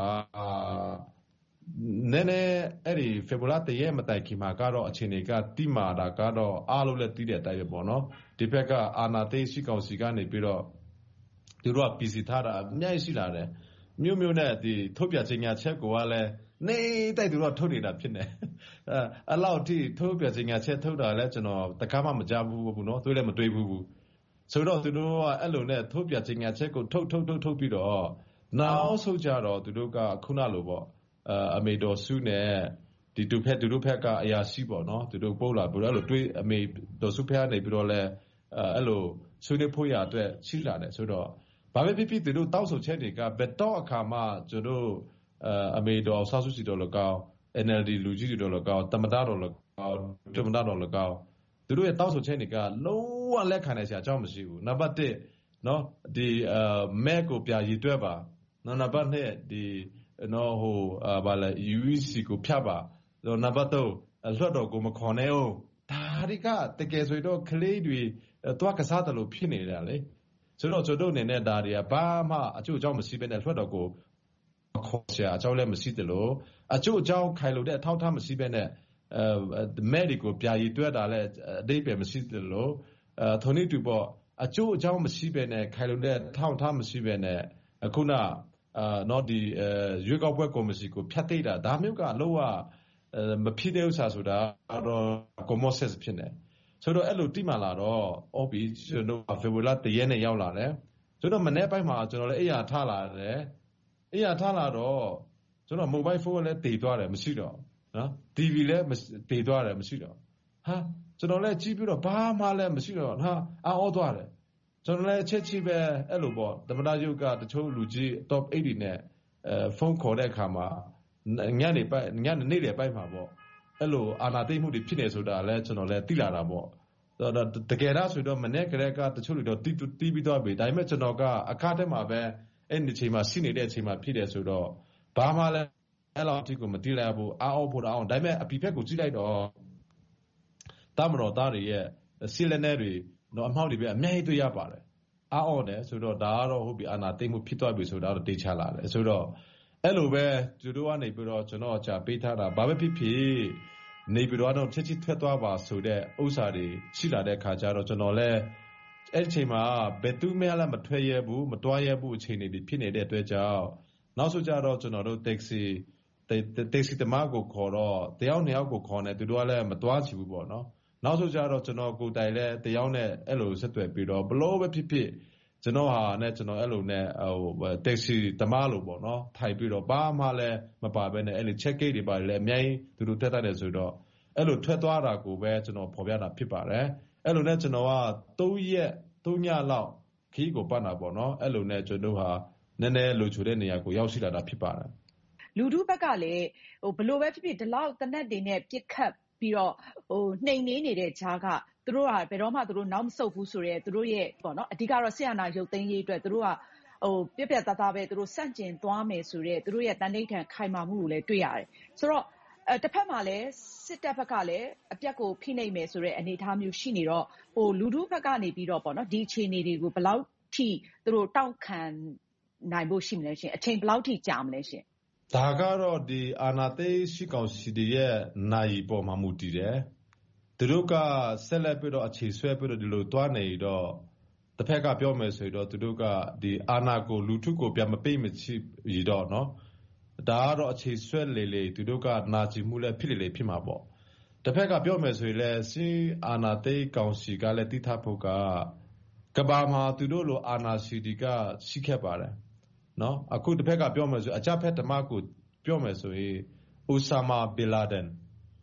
နည်းနည်းအဲ့ဒီဖေဗူလာတရက်မတိုင်ခင်မှာကတော့အခြေအနေကတိမာတာကတော့အားလုံးလည်းတည်တဲ့အတိုင်းပဲပေါ့နော်ဒီဘက်ကအာနာသိရှိကောင်စီကနေပြီးတော့သူတို့က PC ထားတာအများကြီးရှိလာတယ်မြို့နဲ့ဒီထုတ်ပြခြင်းညာချက်ကိုကလည်းနေတိုက်သူတို့ထုတ်နေတာဖြစ်နေအဲ့လောက်ထိထုတ်ပြခြင်းညာချက်ထုတ်တာလည်းကျွန်တော်တခါမှမကြားဘူးနော်တွေ့လည်းမတွေ့ဘူးဆိုတော့သူတို့ကအဲ့လိုနဲ့ထုတ်ပြခြင်းညာချက်ကိုထုတ်ပြီးတော့နောက်ဆုံးကြတော့သူတို့ကခုနလိုပေါ့အမေတော်စုနဲ့ဒီသူတို့ဖက်ကအရာရှိပေါ့နော်သူတို့ပို့လာပြီးတော့အဲ့လိုတွေ့အမေတော်စုဖက်ကနေပြီးတော့လဲအဲ့လိုဆွေးနွေးဖို့ရအတွက်ရှိလာတယ်ဆိုတော့ဘာပဲဖြစ်သူတို့တောက်ဆိုချက်တွေကဘယ်တော့အခါမှသူတို့အမေတော်ဆောက်စုစီတော်လကောက် NLD လူကြီးတွေတော်လကောက်တမတာတော်လကောက်တမတာတော်လကောက်သူတို့ရဲ့တောက်ဆိုချက်တွေကလုံးဝလက်ခံနိုင်စရာအကြောင်းမရှိဘူးနံပါတ်1နော်ဒီမဲကိုပြရည်တွဲပါနော်နံပါတ်2ဒီနော်ဟိုဘာလဲ UEC ကိုဖြတ်ပါနံပါတ်3လွှတ်တော်ကိုမခေါ်နဲ့အောင်ဒါတွေကတကယ်ဆိုတော့ကလေးတွေတွားကစားတယ်လို့ဖြစ်နေတာလေဆိုတော့ကျွန်တော်အနေနဲ့ဒါတွေကဘာမှအကျိုးအကြောင်းမရှိဘဲနဲ့လွှတ်တော်ကိုခေါ်ရှာအကြောင်းလည်းမရှိတယ်လို့အကျိုးအကြောင်းခိုင်လို့တဲ့အထောက်အထားမရှိဘဲနဲ့မဲ့ဒီကိုပြာရည်တွဲတာလည်းအတိတ်ပဲမရှိတယ်လို့ထုံနေတူပေါ့အကျိုးအကြောင်းမရှိဘဲနဲ့ခိုင်လို့တဲ့ထောက်ထားမရှိဘဲနဲ့ခုနနော်ဒီရွေးကောက်ပွဲကော်မစီကိုဖျက်သိမ်းတာဒါမျိုးကလုံးဝမဖြစ်တဲ့ဥစ္စာဆိုတာတော့ common sense ဖြစ်နေဆိုတော့အဲ့လိုတိမှလာတော့အော်ဘီကျွန်တော်ဖေဗူလာတရက်နဲ့ရောက်လာတယ်ကျွန်တော်မနေ့ပိုင်းမှာကျွန်တော်လည်းအိယာထားလာတယ်အိယာထားလာတော့ကျွန်တော် mobile phone လည်းတည်သွားတယ်မရှိတော့နော် TV လည်းတည်သွားတယ်မရှိတော့ဟာကျွန်တော်လည်းကြည့်ပြီးတော့ဘာမှလည်းမရှိတော့ဟာအော်သွားတယ်ကျွန်တော်လည်းချက်ချိပဲအဲ့လိုပေါ့သမဏယုတ်ကတချို့လူကြီး top 80နဲ့ဖုန်းခေါ်တဲ့အခါမှာညနေနေ့လယ်ပိုင်းမှာပေါ့အဲ့လိုအာနာသိမှုတွေဖြစ်နေဆိုတာလည်းကျွန်တော်လည်းသိလာတာပေါ့တကယ်တော့ဆိုတော့မနေ့ကလေးကတချို့လူတော့တီးပြီးသွားပြီဒါပေမဲ့ကျွန်တော်ကအခါထဲမှာပဲအဲ့ဒီအချိန်မှာရှိနေတဲ့အချိန်မှာဖြစ်တယ်ဆိုတော့ဘာမှလည်းအဲ့လောက်အထိကိုမသိလိုက်ဘူးအော်ဖို့တော့ဒါပေမဲ့အပြိဖက်ကိုကြည့်လိုက်တော့တမတော်သားတွေရဲ့စီလနဲ့တွေတော့အမှောက်တွေပဲအများကြီးတွေ့ရပါတယ်အော်တယ်ဆိုတော့ဒါကတော့ဟုတ်ပြီအာနာသိမှုဖြစ်သွားပြီဆိုတော့တေချလာတယ်ဆိုတော့အဲ့လိုပဲသူတို့ကနေပြီးတော့ကျွန်တော်ကြာပေးထားတာဘာပဲဖြစ်ဖြစ်နေပြီးတော့ချက်ချင်းထွက်သွားပါဆိုတဲ့ဥစ္စာတွေရှိလာတဲ့ခါကျတော့ကျွန်တော်လည်းအဲ့ဒီချိန်မှာဘယ်သူမှလည်းမထွက်ရဘူးမတွားရဘူးအချိန်တွေဖြစ်နေတဲ့အတွက်ကြောင့်နောက်ဆိုကြတော့ကျွန်တော်တို့တက္ကစီတမကိုခေါ်တော့တယောက်နှစ်ယောက်ကိုခေါ်နေသူတို့ကလည်းမတွားချဘူးပေါ့နော်နောက်ဆိုကြတော့ကျွန်တော်ကိုတိုင်လဲတယောက်နဲ့အဲ့လိုဆက်သွယ်ပြီးတော့ဘလို့ပဲဖြစ်ဖြစ်ကျွန်တော်ဟာနဲ့ကျွန်တော်အဲ့လိုနဲ့ဟိုတက်ဆီတမားလို့ပေါ့နော်ထိုင်ပြီးတော့ဘာမှလည်းမပါဘဲနဲ့အဲ့လို check gate တွေပါလည်းအများကြီးသူတို့တက်တယ်ဆိုတော့အဲ့လိုထွက်သွားတာကိုပဲကျွန်တော်ဖော်ပြတာဖြစ်ပါတယ်အဲ့လိုနဲ့ကျွန်တော်က3 ညလောက်ခီးကိုပတ်တာပေါ့နော်အဲ့လိုနဲ့ကျွန်တော်ဟာနည်းနည်းလိုချူတဲ့နေရာကိုရောက်ရှိလာတာဖြစ်ပါတယ်လူထုဘက်ကလည်းဘလို့ပဲဖြစ်ဖြစ်ဒီလောက်တနက်တွေနဲ့ပြစ်ခတ်ပြီးတော့နှိမ်နေနေတဲ့ကြားကသူတို့ကဘယ်တော့မှသူတို့နောက်မဆုတ်ဘူးဆိုရဲသူတို့ရဲ့ပေါ့နော်အဓိကတော့ဆရာနာရုပ်သိမ်းရေးအတွက်သူတို့ကပြက်သားပဲသူတို့စန့်ကျင်သွားမယ်ဆိုရဲသူတို့ရဲ့တန်ဋိဌာန်ခိုင်မာမှုကိုလည်းတွေ့ရတယ်ဆိုတော့တစ်ဖက်မှာလည်းစစ်တပ်ဘက်ကလည်းအပြက်ကိုဖိနှိပ်မယ်ဆိုတဲ့အနေအထားမျိုးရှိနေတော့လူထုဘက်ကနေပြီးတော့ပေါ့နော်ဒီအခြေအနေတွေကိုဘယ်လောက်ထိသူတို့တောက်ခံနိုင်ဖို့ရှိမလဲရှင်အချိန်ဘယ်လောက်ထိကြာမလဲရှင်ဒါကတော့ဒီအာနာသိရှိကောင်စီရဲ့နိုင်ပေါ်မှာမူတည်တယ်သူတို့ကဆက်လက်ပြီးတော့အခြေဆွဲပြီးတော့ဒီလိုတွားနေတော့တစ်ဖက်ကပြောမယ်ဆိုတော့သူတို့ကဒီအာနာကိုလူထုကိုပြန်မပိတ်မချိရတော့နော်ဒါကတော့အခြေဆွဲလေသူတို့ကနာကျင်မှုလည်းဖြစ်လေဖြစ်မှာပေါ့တစ်ဖက်ကပြောမယ်ဆိုရင်လည်းစီအာနာသိကောင်စီကလည်းတိထဖို့ကဘာမှာသူတို့လိုအာနာစီဒီကရှိခဲ့ပါတယ်နော်အခုတစ်ဖက်ကပြောမယ်ဆိုအကြဖက်ဓမ္မကိုပြောမယ်ဆိုရင် Osama bin Laden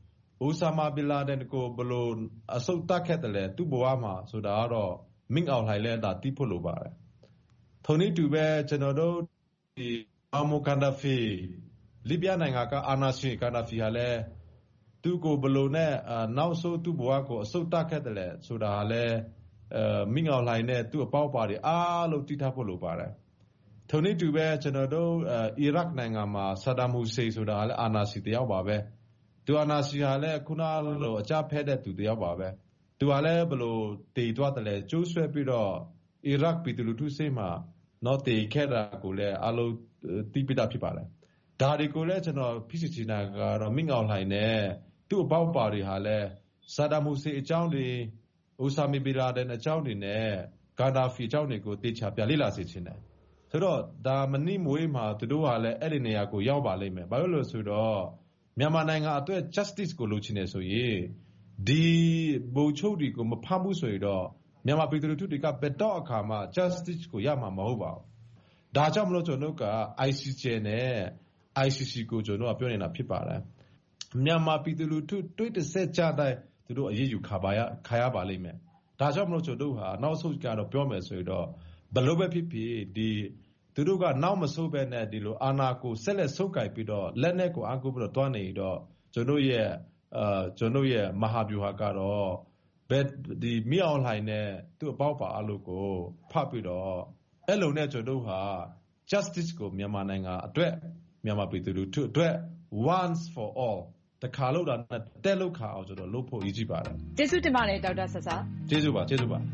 ကိုဘလို့အဆုတ်တက်ခဲ့တယ်သူ့ဘဝမှာဆိုတာတော့မင်းအောင်လှိုင်လဲဒါတိဖို့လိုပါတယ်ထုံနည်းတူပဲကျွန်တော်တို့ဒီအာမိုကန်ဒါဖီလီဘီယာနိုင်ငံကအာနာရှင်ကန်ဒါဖီဟာလဲသူကိုဘလို့နဲ့နောက်ဆုံးသူ့ဘဝကိုအဆုတ်တက်ခဲ့တယ်ဆိုတာလဲမင်းအောင်လှိုင်နဲ့သူ့အပေါက်ပါတွေအားလုံးတိထားဖို့လိုပါတယ်ထုံနည်းတူပဲကျွန်တော်တို့အီရတ်နိုင်ငံမှာဆာဒါမ်ဟူစိန်ဆိုတာလဲအာနာရှင်တယောက်ပါပဲသူအာနာရှင်ဟာလဲခုနလိုအကြဖက်တဲ့သူတယောက်ပါပဲသူကလည်းဘလို့တည်သွားတယ်ကျိုးဆွဲပြီးတော့အီရတ်ပြည်သူလူထုစိတ်မှာတော့တည်ခဲ့တာကိုလည်းအလုံးတိပိတာဖြစ်ပါတယ်ဒါတွေကိုလည်းကျွန်တော်ဖြစ်စီနေတာကတော့မင်းအောင်လှိုင်နဲ့သူ့အပေါက်ပါတွေဟာလည်းဆာဒါမ်ဟူစိန်အကြောင်းတွေအိုဆာမီဘီလာဒန်အကြောင်းတွေနဲ့ဂါဒါဖီအကြောင်းတွေကိုတေချာပြလေ့လာစေချင်တယ်ဆိုတော့ဒါမနိမွေးမှာသူတို့ကလည်းအဲ့ဒီနေရာကိုရောက်ပါလိမ့်မယ်ဘာလို့လဲဆိုတော့မြန်မာနိုင်ငံအတွက် justice ကိုလိုချင်နေဆိုရင်ဒီဘုံချုပ်တွေကိုမဖမ်းဘူးဆိုရင်တော့မြန်မာပြည်သူလူထုတွေကဘယ်တော့အခါမှ justice ကိုရမှာမဟုတ်ပါဘူးဒါကြောင့်မလို့ကျွန်တော်က ICJ နဲ့ ICC ကိုကျွန်တော်ကပြောနေတာဖြစ်ပါတယ်မြန်မာပြည်သူလူထုတွေ့တဲ့ဆက်ကြတဲ့သူတို့အရေးယူခါရပါလိမ့်မယ်ဒါကြောင့်မလို့ကျွန်တော်ဟာနောက်ဆုံးကတော့ပြောမယ်ဆိုရင်တော့ဘလို့ပဲဖြစ်ဖြစ်ဒီသူတို့ကနောက်မဆိုးပဲနဲ့ဒီလိုအာဏာကိုဆက်လက်ဆုပ်ကိုင်ပြီးတော့လက်နက်ကိုအားကိုးပြီးတော့တွားနေတော့ကျွန်တော်ရဲ့မဟာဗျူဟာကတော့ဘယ်ဒီမြောင်လှိုင်နဲ့သူ့အပေါက်ပါအလုပ်ကိုဖတ်ပြီးတော့အဲ့လိုနဲ့ကျွန်တော်ဟာ justice ကိုမြန်မာနိုင်ငံအတွက်မြန်မာပြည်သူလူထုအတွက် once for all တခါလို့တာတက်လို့ခါအောင်ကျွန်တော်လုပ်ဖို့ရည်ကြည်ပါတယ်ကျေးဇူးတင်ပါတယ်ဒေါက်တာဆဆာကျေးဇူးပါ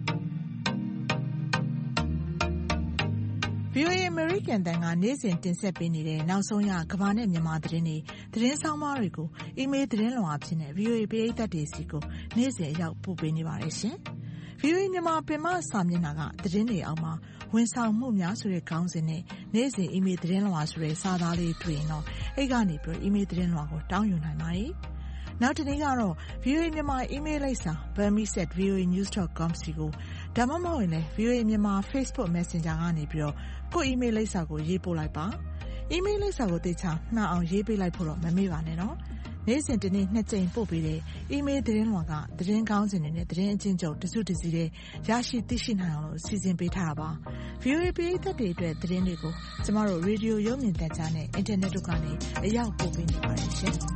VOA American တန်ကနေ့စဉ်တင်ဆက်ပေးနေတဲ့နောက်ဆုံးရကမ္ဘာနဲ့မြန်မာသတင်းဆောင်းပါးတွေကိုအီးမေးလ်သတင်းလွှာအဖြစ်နဲ့ VOA ပရိသတ်တွေစီကိုနေ့စဉ်အရောက်ပို့ပေးနေပါတယ်ရှင်။ VOA မြန်မာပင်မစာမျက်နှာကသတင်းတွေအောက်မှာဝန်ဆောင်မှုများဆိုတဲ့ခေါင်းစဉ်နဲ့နေ့စဉ်အီးမေးလ်သတင်းလွှာဆိုတဲ့စာသားလေးတွေ့ရင်တော့အဲ့ကနေပြီးအီးမေးလ်သတင်းလွှာကိုတောင်းယူနိုင်ပါတယ်။နောက်တနေ့ကတော့ VOA မြန်မာအီးမေးလ်လိပ်စာ burmese@voanews.com စီကိုဒါမှမဟုတ်ရင်လည်း VOA မြန်မာ Facebook Messenger ကနေပြီးတော့ကိုယ့်အီးမေးလ်လိပ်စာကိုရေးပို့လိုက်ပါ။အီးမေးလ်လိပ်စာကိုတေချာနှံ့အောင်ရေးပေးလိုက်ဖို့တော့မမေ့ပါနဲ့နော်။နေ့စဉ်တစ်နေ့2ကြိမ်ပို့ပေးတဲ့အီးမေးလ်သတင်းလွှာကသတင်းကောင်းစင်တွေနဲ့သတင်းအချင်းချုပ်တစုတစည်းတဲ့ရရှိသိရှိနိုင်အောင်လို့စီစဉ်ပေးထားတာပါ။ VOA ပရိသတ်တွေအတွက်သတင်းတွေကိုကျမတို့ရေဒီယိုရုပ်မြင်သံကြားနဲ့အင်တာနက်တို့ကနေအရောက်ပို့ပေးနေပါတယ်ရှင်။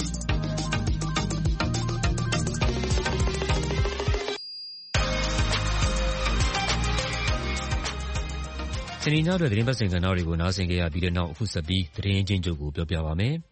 စနေညအတွက်သတင်းပတ်စင်ကဏ္ဍတွေကိုနားဆင်ကြရပြီးတဲ့နောက်အခုဆက်ပြီးသတင်းချင်းချုပ်ကိုပြောပြပါမယ်။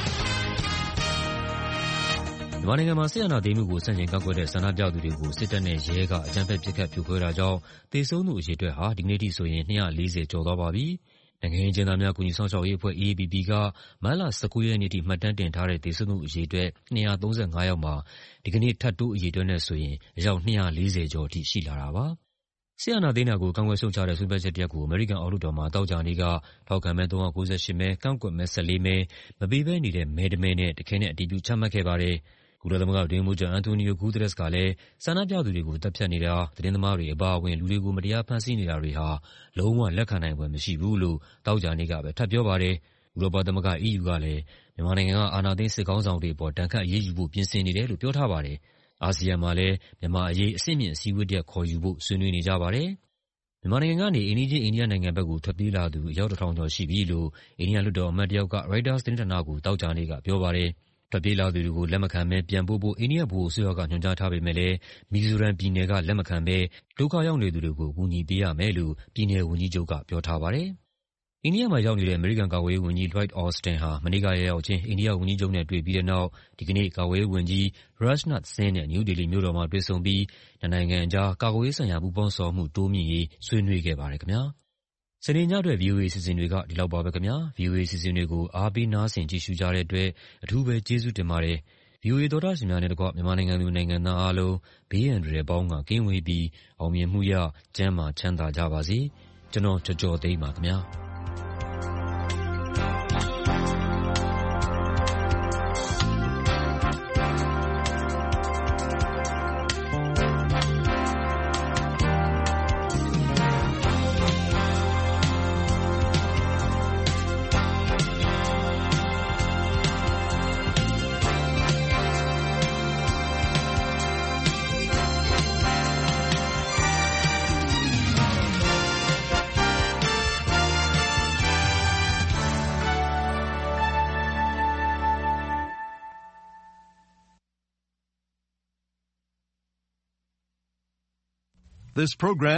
မြန်မာနိုင်ငံမှာစစ်အာဏာသိမ်းမှုကိုဆန့်ကျင်ကန့်ကွက်တဲ့ဆန္ဒပြသူတွေကိုစစ်တပ်နဲ့ရဲကအကြမ်းဖက်ပစ်ခတ်ဖြိုခွဲတာကြောင့်သေဆုံးသူအရေအတွက်ဟာဒီကနေ့ထိဆိုရင်240ကျော်သွားပါပြီ။နိုင်ငံရေးအကျဉ်းသားများကူညီစောင့်ရှောက်ရေးအဖွဲ့ AAPP ကမတ်လ19ရက်နေ့ထိမှတ်တမ်းတင်ထားတဲ့သေဆုံးသူအရေအတွက်235ယောက်မှာဒီကနေ့ထပ်တိုးအရေအတွက်နဲ့ဆိုရင်အယောက်240ကျော်အထိရှိလာတာပါ။စစ်အာဏာသိမ်းတာကိုကန့်ကွက်ရှုတ်ချတဲ့ဆုံးဖြတ်ချက်တစ်ရပ်ကိုအမေရိကန်အောက်လွှတ်တော်မှာသောကြာနေ့ကထောက်ခံမဲ398မဲကန့်ကွက်မဲ14မဲမပေးဘဲနေတဲ့မဲတစ်မဲနဲ့တခဲနဲ့အတည်ပြုချမှတ်ခဲ့ပါတယ်။ကုလသမဂ္ဂအတွင်းရေးမှူးချုပ်အန်တိုနီယို ဂူသရက်စ်ကလည်းဆန္ဒပြသူတွေကိုတပ်ဖြတ်နေတာသတင်းသမားတွေအပါအဝင်လူတွေကိုမတရားဖမ်းဆီးနေတာတွေဟာလုံးဝလက်ခံနိုင်ဖွယ်မရှိဘူးလို့သောကြာနေ့ကပဲထပ်ပြောပါတယ်။ဥရောပသမဂ္ဂ EU ကလည်းမြန်မာနိုင်ငံကအာဏာသိမ်းစစ်ခေါင်းဆောင်တွေအပေါ်ဒဏ်ခတ်အရေးယူဖို့ပြင်ဆင်နေတယ်လို့ပြောထားပါတယ်။အာဆီယံမှာလည်းမြန်မာအရေးအဆင့်မြင့်အစည်းအဝေးတစ်ရပ်ခေါ်ယူဖို့ဆွေးနွေးနေကြပါတယ်။မြန်မာနိုင်ငံကနေအိမ်နီးချင်းအိန္ဒိယနိုင်ငံဘက်ကိုထွက်ပြေးလာသူအယောက်1000ကျော်ရှိပြီလို့အိန္ဒိယလွှတ်တော်အမတ်တစ်ယောက်က Reuters သတင်းဌာနကိုသောကြာနေ့ကပြောပါတယ်။ထွက်ပြေးလာသူတွေကိုလက်မခံဘဲပြန်ပို့ဖို့အိန္ဒိယဗဟိုအစိုးရကညွှန်ကြားထားပေမဲ့လည်းမီဇိုရမ်ပြည်နယ်ကလက်မခံဘဲဒုက္ခရောက်နေသူတွေကိုအကူအညီပေးရမယ်လို့ပြည်နယ်ဝန်ကြီးချုပ်ကပြောထားပါတယ်။အိန္ဒိယမှာရောက်နေတဲ့အမေရိကန်ကာကွယ်ရေးဝန်ကြီး Lloyd Austin ဟာမနေ့ကရောက်ချင်းအိန္ဒိယဝန်ကြီးချုပ်နဲ့တွေ့ပြီးတဲ့နောက်ဒီကနေ့ကာကွယ်ရေးဝန်ကြီး Rajnath Singh နဲ့နယူးဒေလီမြို့တော်မှာတွေ့ဆုံပြီးနိုင်ငံအကြားကာကွယ်ရေးဆိုင်ရာပူးပေါင်းဆောင်မှုတိုးမြှင့်ရေးဆွေးနွေးခဲ့ပါတယ်ခင်ဗျာ။စနေညအတွက် VOA အစီအစဉ်တွေကဒီလောက်ပါပဲခင်ဗျာ။ VOA အစီအစဉ်တွေကိုအားပေးနားဆင်ကြည့်ရှုကြတဲ့အတွက်အထူးပဲကျေးဇူးတင်ပါတယ်။ VOA သောတာရှင်များနဲ့တကွမြန်မာနိုင်ငံသူနိုင်ငံသားအားလုံးဘေးရန်တွေပေါင်းကကင်းဝေးပြီးအောင်မြင်မှုရကျန်းမာချမ်းသာကြပါစေ။ကျွန်တော်ကြော်သိမ်းပါခင်ဗျာ။ This program